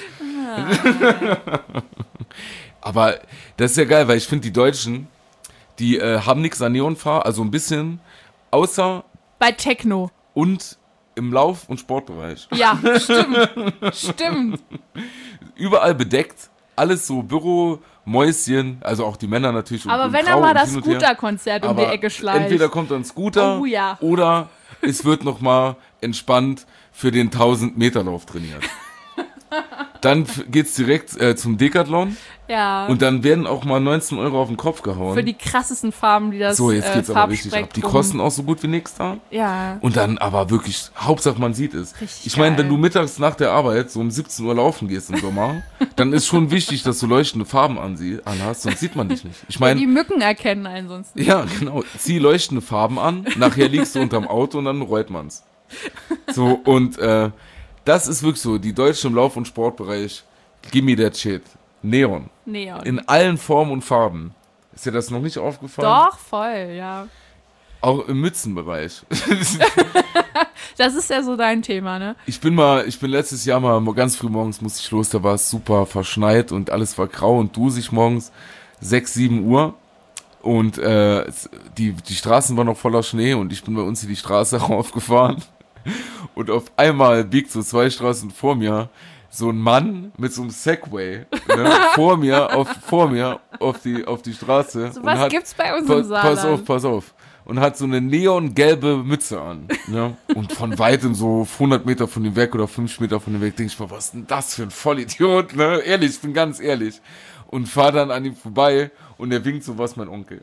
[SPEAKER 2] Aber das ist ja geil, weil ich finde, die Deutschen, die haben nichts an Neonfarben, also ein bisschen, außer
[SPEAKER 3] Bei Techno.
[SPEAKER 2] und im Lauf- und Sportbereich.
[SPEAKER 3] Ja, stimmt.
[SPEAKER 2] Überall bedeckt, alles so Büromäuschen, also auch die Männer natürlich.
[SPEAKER 3] Aber
[SPEAKER 2] und
[SPEAKER 3] wenn
[SPEAKER 2] grau
[SPEAKER 3] er mal
[SPEAKER 2] und
[SPEAKER 3] das
[SPEAKER 2] hin und her.
[SPEAKER 3] Scooter-Konzert um die
[SPEAKER 2] Aber
[SPEAKER 3] Ecke schleicht.
[SPEAKER 2] entweder kommt ein Scooter
[SPEAKER 3] Oh ja.
[SPEAKER 2] oder es wird nochmal entspannt für den 1000-Meter-Lauf trainiert. Dann geht's direkt zum Decathlon
[SPEAKER 3] Ja.
[SPEAKER 2] und dann werden auch mal 19 € auf den Kopf gehauen.
[SPEAKER 3] Für die krassesten Farben, die das
[SPEAKER 2] So, jetzt geht's aber richtig ab. Die
[SPEAKER 3] Farbspektrum-
[SPEAKER 2] kosten auch so gut wie nichts da.
[SPEAKER 3] Ja.
[SPEAKER 2] Und dann aber wirklich, Hauptsache man sieht es.
[SPEAKER 3] Richtig
[SPEAKER 2] Ich meine,
[SPEAKER 3] geil.
[SPEAKER 2] wenn du mittags nach der Arbeit so um 17 Uhr laufen gehst im Sommer, dann ist schon wichtig, dass du leuchtende Farben anhast, sonst sieht man dich nicht. Ich
[SPEAKER 3] Die
[SPEAKER 2] meine,
[SPEAKER 3] Mücken erkennen einen sonst nicht.
[SPEAKER 2] ja, genau, zieh leuchtende Farben an, nachher liegst du unterm Auto und dann reut man's. So, und das ist wirklich so, die Deutschen im Lauf- und Sportbereich, gimme that shit. Neon.
[SPEAKER 3] Neon.
[SPEAKER 2] In allen Formen und Farben. Ist dir das noch nicht aufgefallen?
[SPEAKER 3] Doch, voll, ja.
[SPEAKER 2] Auch im Mützenbereich.
[SPEAKER 3] Das ist ja so dein Thema, ne?
[SPEAKER 2] Ich bin letztes Jahr mal ganz früh morgens musste ich los, da war es super verschneit und alles war grau und dusig morgens, 6, 7 Uhr. Und die Straßen waren noch voller Schnee und ich bin bei uns hier die Straße raufgefahren. Und auf einmal biegt so 2 Straßen vor mir so ein Mann mit so einem Segway vor mir auf die Straße.
[SPEAKER 3] So
[SPEAKER 2] und
[SPEAKER 3] was gibt's bei uns im Saarland.
[SPEAKER 2] Pass auf. Und hat so eine neongelbe Mütze an. Ne? Und von weitem so 100 Meter von ihm weg oder 50 Meter von ihm weg, denke ich mal, was ist denn das für ein Vollidiot? Ne? Ehrlich, ich bin ganz ehrlich. Und fahr dann an ihm vorbei und er winkt so, was mein Onkel.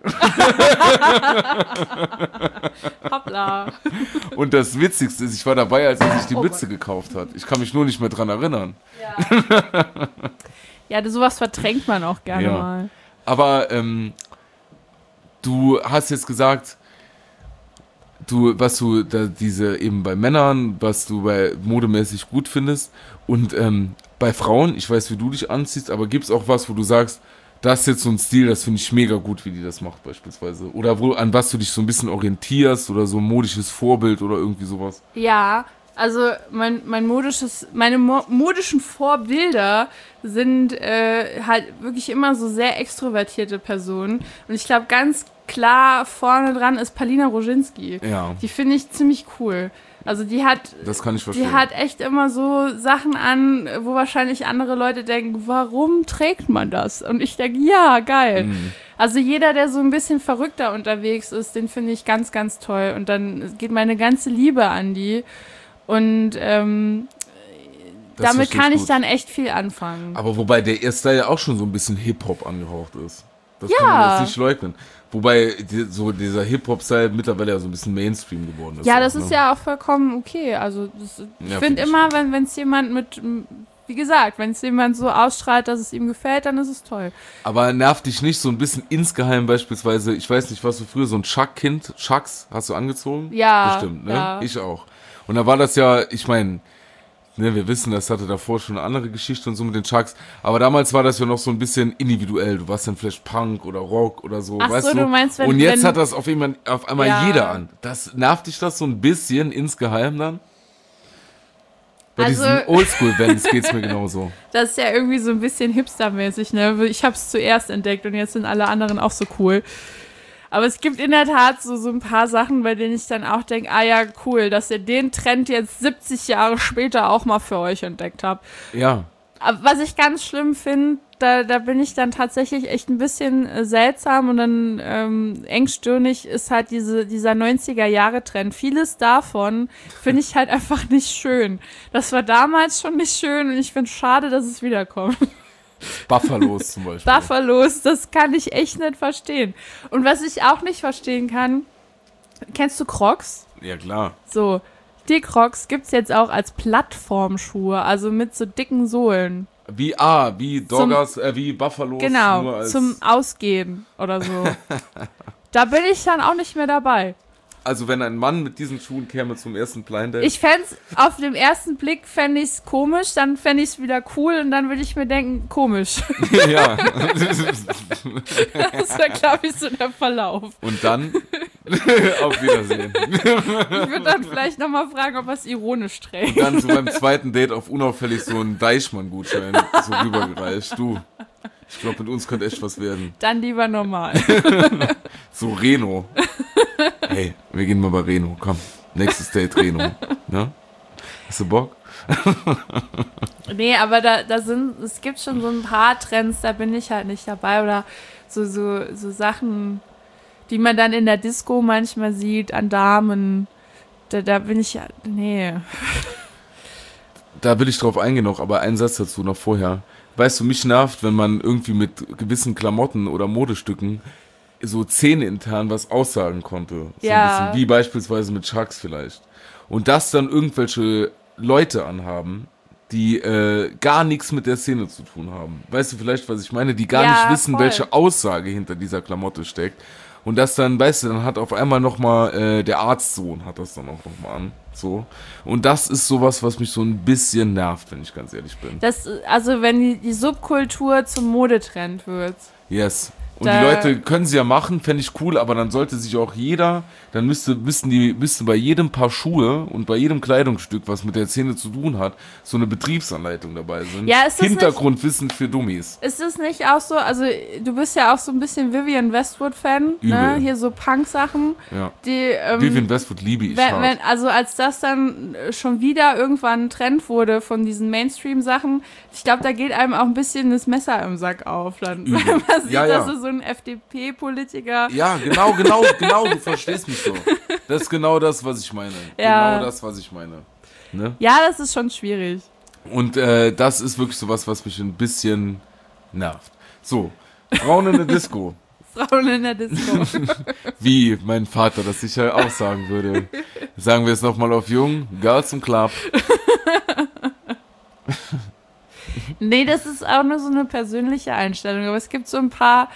[SPEAKER 3] Hoppla.
[SPEAKER 2] Und das Witzigste ist, ich war dabei, als er sich die Mütze gekauft hat. Ich kann mich nur nicht mehr dran erinnern.
[SPEAKER 3] Ja, sowas verdrängt man auch gerne
[SPEAKER 2] Ja.
[SPEAKER 3] mal.
[SPEAKER 2] Aber du hast jetzt gesagt, was du da diese eben bei Männern, was du bei modemäßig gut findest und bei Frauen, ich weiß, wie du dich anziehst, aber gibt's auch was, wo du sagst, das ist jetzt so ein Stil, das finde ich mega gut, wie die das macht beispielsweise. Oder an was du dich so ein bisschen orientierst oder so ein modisches Vorbild oder irgendwie sowas.
[SPEAKER 3] Ja, also meine modischen Vorbilder sind halt wirklich immer so sehr extrovertierte Personen. Und ich glaube, ganz klar vorne dran ist Palina Roginski.
[SPEAKER 2] Ja,
[SPEAKER 3] Die finde ich ziemlich cool. Also
[SPEAKER 2] das kann ich verstehen.
[SPEAKER 3] die hat echt immer so Sachen an, wo wahrscheinlich andere Leute denken, warum trägt man das? Und ich denke, ja, geil.
[SPEAKER 2] Mhm.
[SPEAKER 3] Also jeder, der so ein bisschen verrückter unterwegs ist, den finde ich ganz, ganz toll. Und dann geht meine ganze Liebe an die. Und
[SPEAKER 2] Das
[SPEAKER 3] damit
[SPEAKER 2] verstehe
[SPEAKER 3] kann ich
[SPEAKER 2] gut.
[SPEAKER 3] dann echt viel anfangen.
[SPEAKER 2] Aber wobei der erste ja auch schon so ein bisschen Hip-Hop angehaucht ist. Das kann man jetzt nicht leugnen. Wobei dieser Hip-Hop-Style mittlerweile ja so ein bisschen Mainstream geworden ist.
[SPEAKER 3] Ja,
[SPEAKER 2] auch,
[SPEAKER 3] das
[SPEAKER 2] ne?
[SPEAKER 3] ist ja auch vollkommen okay. Also ich
[SPEAKER 2] Ja,
[SPEAKER 3] finde
[SPEAKER 2] find ich
[SPEAKER 3] immer, wenn es jemand wie gesagt, wenn es jemand so ausstrahlt, dass es ihm gefällt, dann ist es toll.
[SPEAKER 2] Aber nervt dich nicht so ein bisschen insgeheim beispielsweise, ich weiß nicht, warst du früher so ein Chuck-Kind? Chucks hast du angezogen?
[SPEAKER 3] Ja.
[SPEAKER 2] Bestimmt, ne?
[SPEAKER 3] Ja.
[SPEAKER 2] Ich auch. Und da war das ja, ich meine, Ne, wir wissen, das hatte davor schon eine andere Geschichte und so mit den Chucks. Aber damals war das ja noch so ein bisschen individuell. Du warst dann vielleicht Punk oder Rock oder so,
[SPEAKER 3] Ach
[SPEAKER 2] weißt
[SPEAKER 3] so,
[SPEAKER 2] du?
[SPEAKER 3] du meinst, wenn,
[SPEAKER 2] und jetzt
[SPEAKER 3] wenn,
[SPEAKER 2] hat das auf einmal
[SPEAKER 3] Ja.
[SPEAKER 2] jeder an. Das nervt dich das so ein bisschen insgeheim dann? Bei
[SPEAKER 3] Also-
[SPEAKER 2] diesen Oldschool-Bands geht's mir genauso.
[SPEAKER 3] Das ist ja irgendwie so ein bisschen hipstermäßig, ne? Ich habe es zuerst entdeckt und jetzt sind alle anderen auch so cool. Aber es gibt in der Tat so ein paar Sachen, bei denen ich dann auch denke, ah ja, cool, dass ihr den Trend jetzt 70 Jahre später auch mal für euch entdeckt habt.
[SPEAKER 2] Ja.
[SPEAKER 3] Aber was ich ganz schlimm finde, da bin ich dann tatsächlich echt ein bisschen seltsam und dann engstirnig ist halt dieser 90er-Jahre-Trend. Vieles davon finde ich halt einfach nicht schön. Das war damals schon nicht schön und ich finde es schade, dass es wiederkommt.
[SPEAKER 2] Buffalos zum Beispiel.
[SPEAKER 3] Buffalos, das kann ich echt nicht verstehen. Und was ich auch nicht verstehen kann, kennst du Crocs?
[SPEAKER 2] Ja, klar.
[SPEAKER 3] So, die Crocs gibt's jetzt auch als Plattformschuhe, also mit so dicken Sohlen.
[SPEAKER 2] Wie Doggers, wie Buffalos. nur
[SPEAKER 3] Genau,
[SPEAKER 2] als,
[SPEAKER 3] zum Ausgehen oder so. Da bin ich dann auch nicht mehr dabei.
[SPEAKER 2] Also wenn ein Mann mit diesen Schuhen käme zum ersten Blind Date.
[SPEAKER 3] Ich fänd's, auf den ersten Blick fände ich's komisch, dann fände ich's wieder cool und dann würde ich mir denken, komisch.
[SPEAKER 2] Ja.
[SPEAKER 3] Das wäre, glaube ich, so der Verlauf.
[SPEAKER 2] Und dann auf Wiedersehen.
[SPEAKER 3] Ich würde dann vielleicht nochmal fragen, ob er es ironisch trägt.
[SPEAKER 2] Dann so beim zweiten Date auf unauffällig so einen Deichmann-Gutschein so rübergereicht. Du, ich glaube, mit uns könnte echt was werden.
[SPEAKER 3] Dann lieber normal.
[SPEAKER 2] So Reno. Hey, wir gehen mal bei Reno. Komm, nächstes Date Reno. Ne? Hast du Bock?
[SPEAKER 3] Nee, aber es gibt schon so ein paar Trends, da bin ich halt nicht dabei. Oder so Sachen, die man dann in der Disco manchmal sieht, an Damen. Da bin ich, nee.
[SPEAKER 2] Da will ich drauf eingehen noch, aber einen Satz dazu noch vorher. Weißt du, mich nervt, wenn man irgendwie mit gewissen Klamotten oder Modestücken so szeneintern was aussagen konnte. So
[SPEAKER 3] Ja.
[SPEAKER 2] ein bisschen, wie beispielsweise mit Chucks vielleicht. Und das dann irgendwelche Leute anhaben, die gar nichts mit der Szene zu tun haben. Weißt du vielleicht, was ich meine? Die gar
[SPEAKER 3] Ja,
[SPEAKER 2] nicht wissen,
[SPEAKER 3] voll.
[SPEAKER 2] welche Aussage hinter dieser Klamotte steckt. Und das dann, weißt du, dann hat auf einmal nochmal der Arztsohn hat das dann auch nochmal an. So. Und das ist sowas, was mich so ein bisschen nervt, wenn ich ganz ehrlich bin.
[SPEAKER 3] Also wenn die Subkultur zum Modetrend wird.
[SPEAKER 2] Yes. Und
[SPEAKER 3] Da-
[SPEAKER 2] die Leute können sie ja machen, fände ich cool, aber dann sollte sich auch jeder, dann müsste bei jedem Paar Schuhe und bei jedem Kleidungsstück, was mit der Szene zu tun hat, so eine Betriebsanleitung dabei sind.
[SPEAKER 3] Ja, ist das
[SPEAKER 2] Hintergrundwissen für Dummies.
[SPEAKER 3] Ist es nicht auch so, also du bist ja auch so ein bisschen Vivienne Westwood-Fan, ne?
[SPEAKER 2] Übel.
[SPEAKER 3] Hier so Punk-Sachen,
[SPEAKER 2] Ja.
[SPEAKER 3] die
[SPEAKER 2] Vivienne Westwood liebe ich hart.
[SPEAKER 3] also als das dann schon wieder irgendwann ein Trend wurde von diesen Mainstream-Sachen, ich glaube, da geht einem auch ein bisschen das Messer im Sack auf, dann,
[SPEAKER 2] Übel.
[SPEAKER 3] wenn man sieht,
[SPEAKER 2] Ja, ja.
[SPEAKER 3] dass so ein FDP-Politiker,
[SPEAKER 2] Ja, genau, du verstehst mich so. Das ist genau das, was ich meine.
[SPEAKER 3] Ja.
[SPEAKER 2] Genau das, was ich meine. Ne?
[SPEAKER 3] ja, das ist schon schwierig.
[SPEAKER 2] Und das ist wirklich sowas, was mich ein bisschen nervt. So, Frauen in der Disco.
[SPEAKER 3] Frauen in der Disco.
[SPEAKER 2] Wie mein Vater das sicher auch sagen würde. Sagen wir es nochmal auf Jung. Girls im Club.
[SPEAKER 3] Nee, das ist auch nur so eine persönliche Einstellung, aber es gibt so ein paar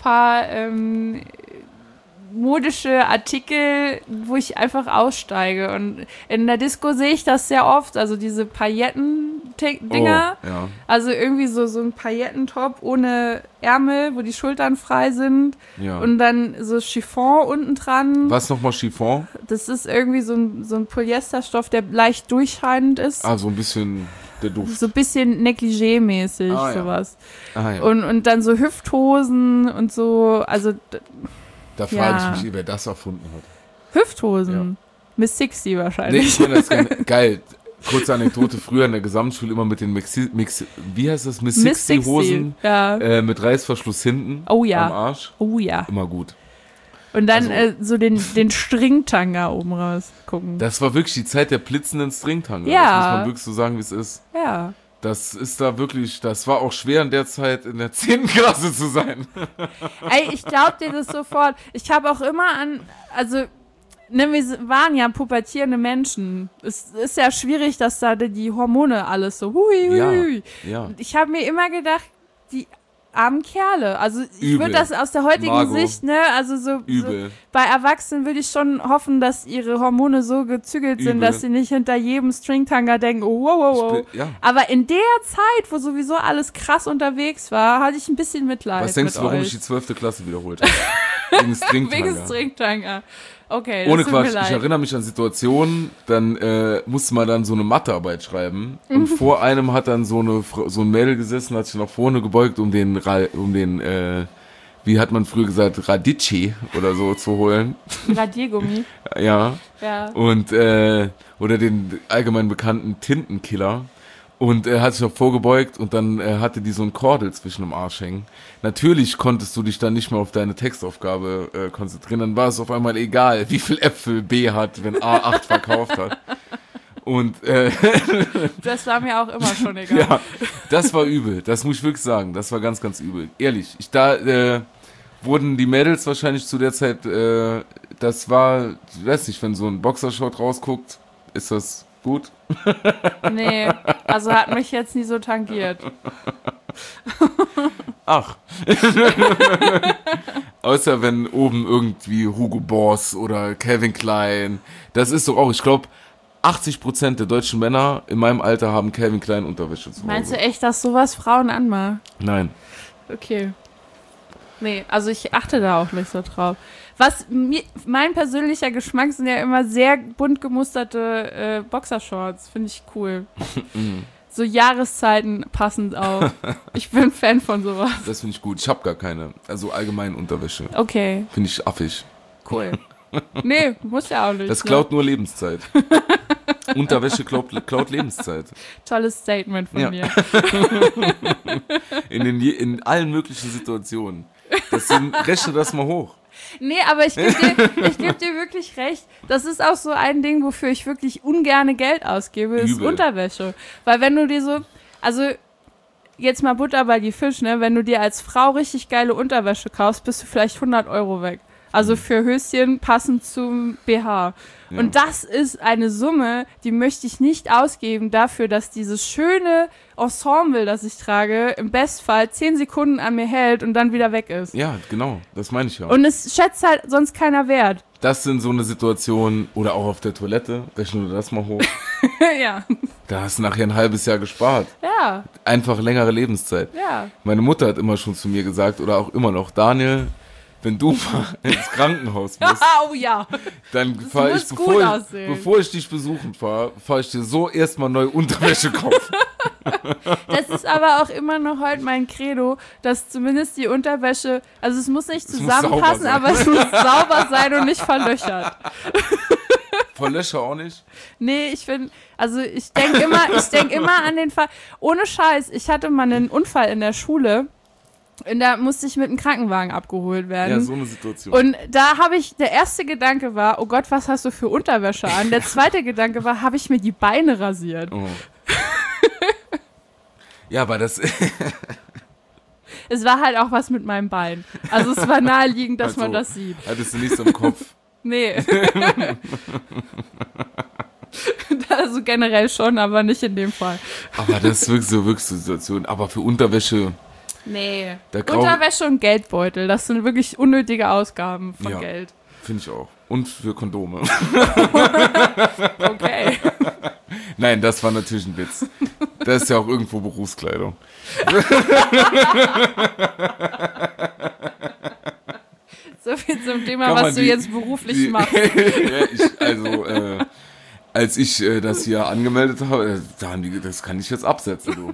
[SPEAKER 3] modische Artikel, wo ich einfach aussteige. Und in der Disco sehe ich das sehr oft, also diese Pailletten-Dinger.
[SPEAKER 2] Oh, ja.
[SPEAKER 3] Also irgendwie so ein Paillettentop ohne Ärmel, wo die Schultern frei sind.
[SPEAKER 2] Ja.
[SPEAKER 3] Und dann so Chiffon unten dran.
[SPEAKER 2] Was nochmal Chiffon?
[SPEAKER 3] Das ist irgendwie so ein Polyesterstoff, der leicht durchscheinend ist.
[SPEAKER 2] Ah, so ein bisschen der Duft.
[SPEAKER 3] So ein bisschen Negligé-mäßig,
[SPEAKER 2] Ah, ja.
[SPEAKER 3] sowas.
[SPEAKER 2] Ah, ja.
[SPEAKER 3] Und dann so Hüfthosen und so, also
[SPEAKER 2] Da frage
[SPEAKER 3] ja.
[SPEAKER 2] ich mich, wer das erfunden hat.
[SPEAKER 3] Hüfthosen. Miss 60
[SPEAKER 2] Nee,
[SPEAKER 3] wahrscheinlich.
[SPEAKER 2] ich meine das geil. Kurze Anekdote, früher in der Gesamtschule immer mit den wie heißt das? Miss 60 Hosen
[SPEAKER 3] Ja.
[SPEAKER 2] mit Reißverschluss hinten
[SPEAKER 3] Oh ja.
[SPEAKER 2] am Arsch.
[SPEAKER 3] Oh ja.
[SPEAKER 2] Immer gut.
[SPEAKER 3] Und dann
[SPEAKER 2] Also-
[SPEAKER 3] so den Stringtanga oben raus gucken.
[SPEAKER 2] Das war wirklich die Zeit der blitzenden Stringtanga.
[SPEAKER 3] Ja.
[SPEAKER 2] Das muss man wirklich so sagen, wie es ist.
[SPEAKER 3] Ja.
[SPEAKER 2] Das ist da wirklich, das war auch schwer in der Zeit in der 10. Klasse zu sein.
[SPEAKER 3] Ey, ich glaub dir das sofort. Ich habe auch immer also, ne, wir waren ja pubertierende Menschen. Es ist ja schwierig, dass da die Hormone alles so hui.
[SPEAKER 2] Ja.
[SPEAKER 3] Ich habe mir immer gedacht, armen Kerle. Also ich
[SPEAKER 2] Übel.
[SPEAKER 3] würde das aus der heutigen
[SPEAKER 2] Margot.
[SPEAKER 3] Sicht, ne, also so
[SPEAKER 2] Übel.
[SPEAKER 3] bei Erwachsenen würde ich schon hoffen, dass ihre Hormone so gezügelt sind,
[SPEAKER 2] Übel.
[SPEAKER 3] dass sie nicht hinter jedem Stringtanga denken, oh, wow.
[SPEAKER 2] Ja.
[SPEAKER 3] Aber in der Zeit, wo sowieso alles krass unterwegs war, hatte ich ein bisschen Mitleid
[SPEAKER 2] Was denkst
[SPEAKER 3] mit
[SPEAKER 2] du, warum
[SPEAKER 3] euch.
[SPEAKER 2] ich die 12. Klasse wiederholt habe? Wegen Stringtanga.
[SPEAKER 3] Wegen Stringtanga. Okay, das
[SPEAKER 2] Ohne
[SPEAKER 3] tut mir
[SPEAKER 2] Quatsch,
[SPEAKER 3] leid.
[SPEAKER 2] ich erinnere mich an Situationen, dann musste man dann so eine Mathearbeit schreiben und vor einem hat dann so ein Mädel gesessen, hat sich nach vorne gebeugt, um den wie hat man früher gesagt, Radici oder so zu holen.
[SPEAKER 3] Radiergummi.
[SPEAKER 2] Ja.
[SPEAKER 3] Ja.
[SPEAKER 2] Und oder den allgemein bekannten Tintenkiller. Und er hat sich noch vorgebeugt und dann hatte die so ein Kordel zwischen dem Arsch hängen. Natürlich konntest du dich dann nicht mehr auf deine Textaufgabe konzentrieren. Dann war es auf einmal egal, wie viel Äpfel B hat, wenn A 8 verkauft hat. Und
[SPEAKER 3] Das war mir auch immer schon egal.
[SPEAKER 2] ja, das war übel. Das muss ich wirklich sagen. Das war ganz, ganz übel. Ehrlich. Wurden die Mädels wahrscheinlich zu der Zeit, das war, ich weiß nicht, wenn so ein Boxershort rausguckt, ist das gut?
[SPEAKER 3] Nee, also hat mich jetzt nie so tangiert.
[SPEAKER 2] Ach. Außer wenn oben irgendwie Hugo Boss oder Calvin Klein. Das ist doch auch, ich glaube, 80% der deutschen Männer in meinem Alter haben Calvin Klein Unterwäsche zu Hause.
[SPEAKER 3] Meinst du echt, dass sowas Frauen anmacht?
[SPEAKER 2] Nein.
[SPEAKER 3] Okay. Nee, also ich achte da auch nicht so drauf. Mein persönlicher Geschmack sind ja immer sehr bunt gemusterte Boxershorts. Finde ich cool. So Jahreszeiten passend auch. Ich bin Fan von sowas.
[SPEAKER 2] Das finde ich gut. Ich habe gar keine. Also allgemein Unterwäsche.
[SPEAKER 3] Okay,
[SPEAKER 2] Finde ich affig.
[SPEAKER 3] cool. Nee, muss ja auch nicht.
[SPEAKER 2] Das klaut nur Lebenszeit. Unterwäsche klaut Lebenszeit.
[SPEAKER 3] Tolles Statement von
[SPEAKER 2] Ja.
[SPEAKER 3] dir.
[SPEAKER 2] In allen möglichen Situationen. Rechne das mal hoch.
[SPEAKER 3] Nee, aber ich geb dir wirklich recht. Das ist auch so ein Ding, wofür ich wirklich ungerne Geld ausgebe, ist
[SPEAKER 2] Übel.
[SPEAKER 3] Unterwäsche. Weil wenn du dir so, also jetzt mal Butter bei die Fisch, ne? Wenn du dir als Frau richtig geile Unterwäsche kaufst, bist du vielleicht 100 € weg. Also für Höschen passend zum BH.
[SPEAKER 2] Ja.
[SPEAKER 3] Und das ist eine Summe, die möchte ich nicht ausgeben dafür, dass dieses schöne Ensemble, das ich trage, im Bestfall 10 Sekunden an mir hält und dann wieder weg ist.
[SPEAKER 2] Ja, genau. Das meine ich ja.
[SPEAKER 3] Und es schätzt halt sonst keiner wert.
[SPEAKER 2] Das sind so eine Situation, oder auch auf der Toilette, rechne du das mal hoch.
[SPEAKER 3] Ja.
[SPEAKER 2] Da hast du nachher ein halbes Jahr gespart.
[SPEAKER 3] Ja,
[SPEAKER 2] Einfach längere Lebenszeit.
[SPEAKER 3] ja.
[SPEAKER 2] Meine Mutter hat immer schon zu mir gesagt, oder auch immer noch, Daniel, wenn du mal ins Krankenhaus musst,
[SPEAKER 3] Oh ja.
[SPEAKER 2] dann fahre ich,
[SPEAKER 3] muss gut aussehen.
[SPEAKER 2] bevor ich dich besuchen fahre ich dir so erstmal neue Unterwäsche kaufen.
[SPEAKER 3] Das ist aber auch immer noch heute mein Credo, dass zumindest die Unterwäsche, also es muss nicht
[SPEAKER 2] muss
[SPEAKER 3] zusammenpassen,
[SPEAKER 2] sauber sein.
[SPEAKER 3] aber es muss sauber sein und nicht verlöchert.
[SPEAKER 2] Von Löcher auch nicht.
[SPEAKER 3] Nee, ich finde, also ich denke immer an den Fall, ohne Scheiß, ich hatte mal einen Unfall in der Schule und da musste ich mit einem Krankenwagen abgeholt werden.
[SPEAKER 2] Ja, so eine Situation.
[SPEAKER 3] Und da der erste Gedanke war, oh Gott, was hast du für Unterwäsche an? Der zweite Gedanke war, habe ich mir die Beine rasiert?
[SPEAKER 2] Oh. Ja, aber das...
[SPEAKER 3] Es war halt auch was mit meinem Bein. Also es war naheliegend, dass man das sieht.
[SPEAKER 2] Hattest du nichts im Kopf.
[SPEAKER 3] Nee. Also generell schon, aber nicht in dem Fall.
[SPEAKER 2] Aber das ist wirklich so Situation. Aber für Unterwäsche...
[SPEAKER 3] Nee.
[SPEAKER 2] Da
[SPEAKER 3] Unterwäsche und Geldbeutel, das sind wirklich unnötige Ausgaben von
[SPEAKER 2] Ja.
[SPEAKER 3] Geld.
[SPEAKER 2] Finde ich auch. Und für Kondome.
[SPEAKER 3] Okay.
[SPEAKER 2] Nein, das war natürlich ein Witz. Das ist ja auch irgendwo Berufskleidung.
[SPEAKER 3] So viel zum Thema,
[SPEAKER 2] Kann man
[SPEAKER 3] was du jetzt beruflich machst.
[SPEAKER 2] Ja, als ich das hier angemeldet habe, da haben die, das kann ich jetzt absetzen, du.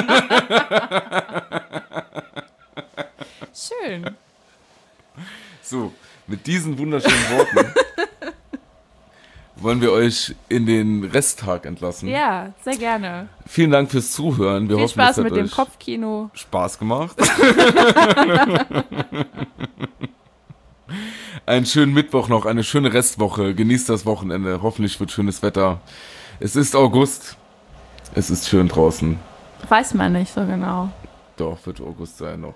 [SPEAKER 3] Schön.
[SPEAKER 2] So, mit diesen wunderschönen Worten wollen wir euch in den Resttag entlassen.
[SPEAKER 3] Ja, sehr gerne.
[SPEAKER 2] Vielen Dank fürs Zuhören. Wir
[SPEAKER 3] Viel
[SPEAKER 2] hoffen,
[SPEAKER 3] Spaß
[SPEAKER 2] es hat
[SPEAKER 3] mit dem
[SPEAKER 2] euch
[SPEAKER 3] Kopfkino.
[SPEAKER 2] Spaß gemacht. Einen schönen Mittwoch noch, eine schöne Restwoche. Genießt das Wochenende. Hoffentlich wird schönes Wetter. Es ist August. Es ist schön draußen.
[SPEAKER 3] Weiß man nicht so genau.
[SPEAKER 2] Doch, wird August sein noch.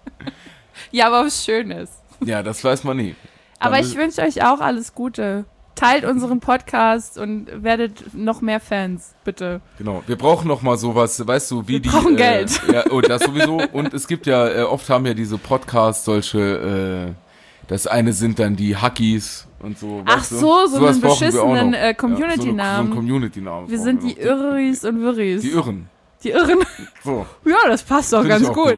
[SPEAKER 3] Ja, aber was Schönes.
[SPEAKER 2] Ja, das weiß man nie.
[SPEAKER 3] Aber
[SPEAKER 2] Dann
[SPEAKER 3] ich wünsche euch auch alles Gute. teilt unseren Podcast und werdet noch mehr Fans, bitte.
[SPEAKER 2] Genau, wir brauchen noch mal sowas, weißt du, wie
[SPEAKER 3] wir
[SPEAKER 2] die...
[SPEAKER 3] brauchen Geld.
[SPEAKER 2] Ja, oh, das sowieso. Und es gibt ja, oft haben ja diese Podcasts solche, das eine sind dann die Hackies und so.
[SPEAKER 3] Ach
[SPEAKER 2] weißt du?
[SPEAKER 3] so, so
[SPEAKER 2] Sowas
[SPEAKER 3] einen
[SPEAKER 2] brauchen wir auch
[SPEAKER 3] beschissenen
[SPEAKER 2] noch.
[SPEAKER 3] Community-Namen.
[SPEAKER 2] So einen Community-Namen.
[SPEAKER 3] Wir sind die Irris und Wirris.
[SPEAKER 2] Die Irren.
[SPEAKER 3] Die Irren.
[SPEAKER 2] So.
[SPEAKER 3] Ja, das passt doch
[SPEAKER 2] Find ich
[SPEAKER 3] ganz
[SPEAKER 2] auch
[SPEAKER 3] gut.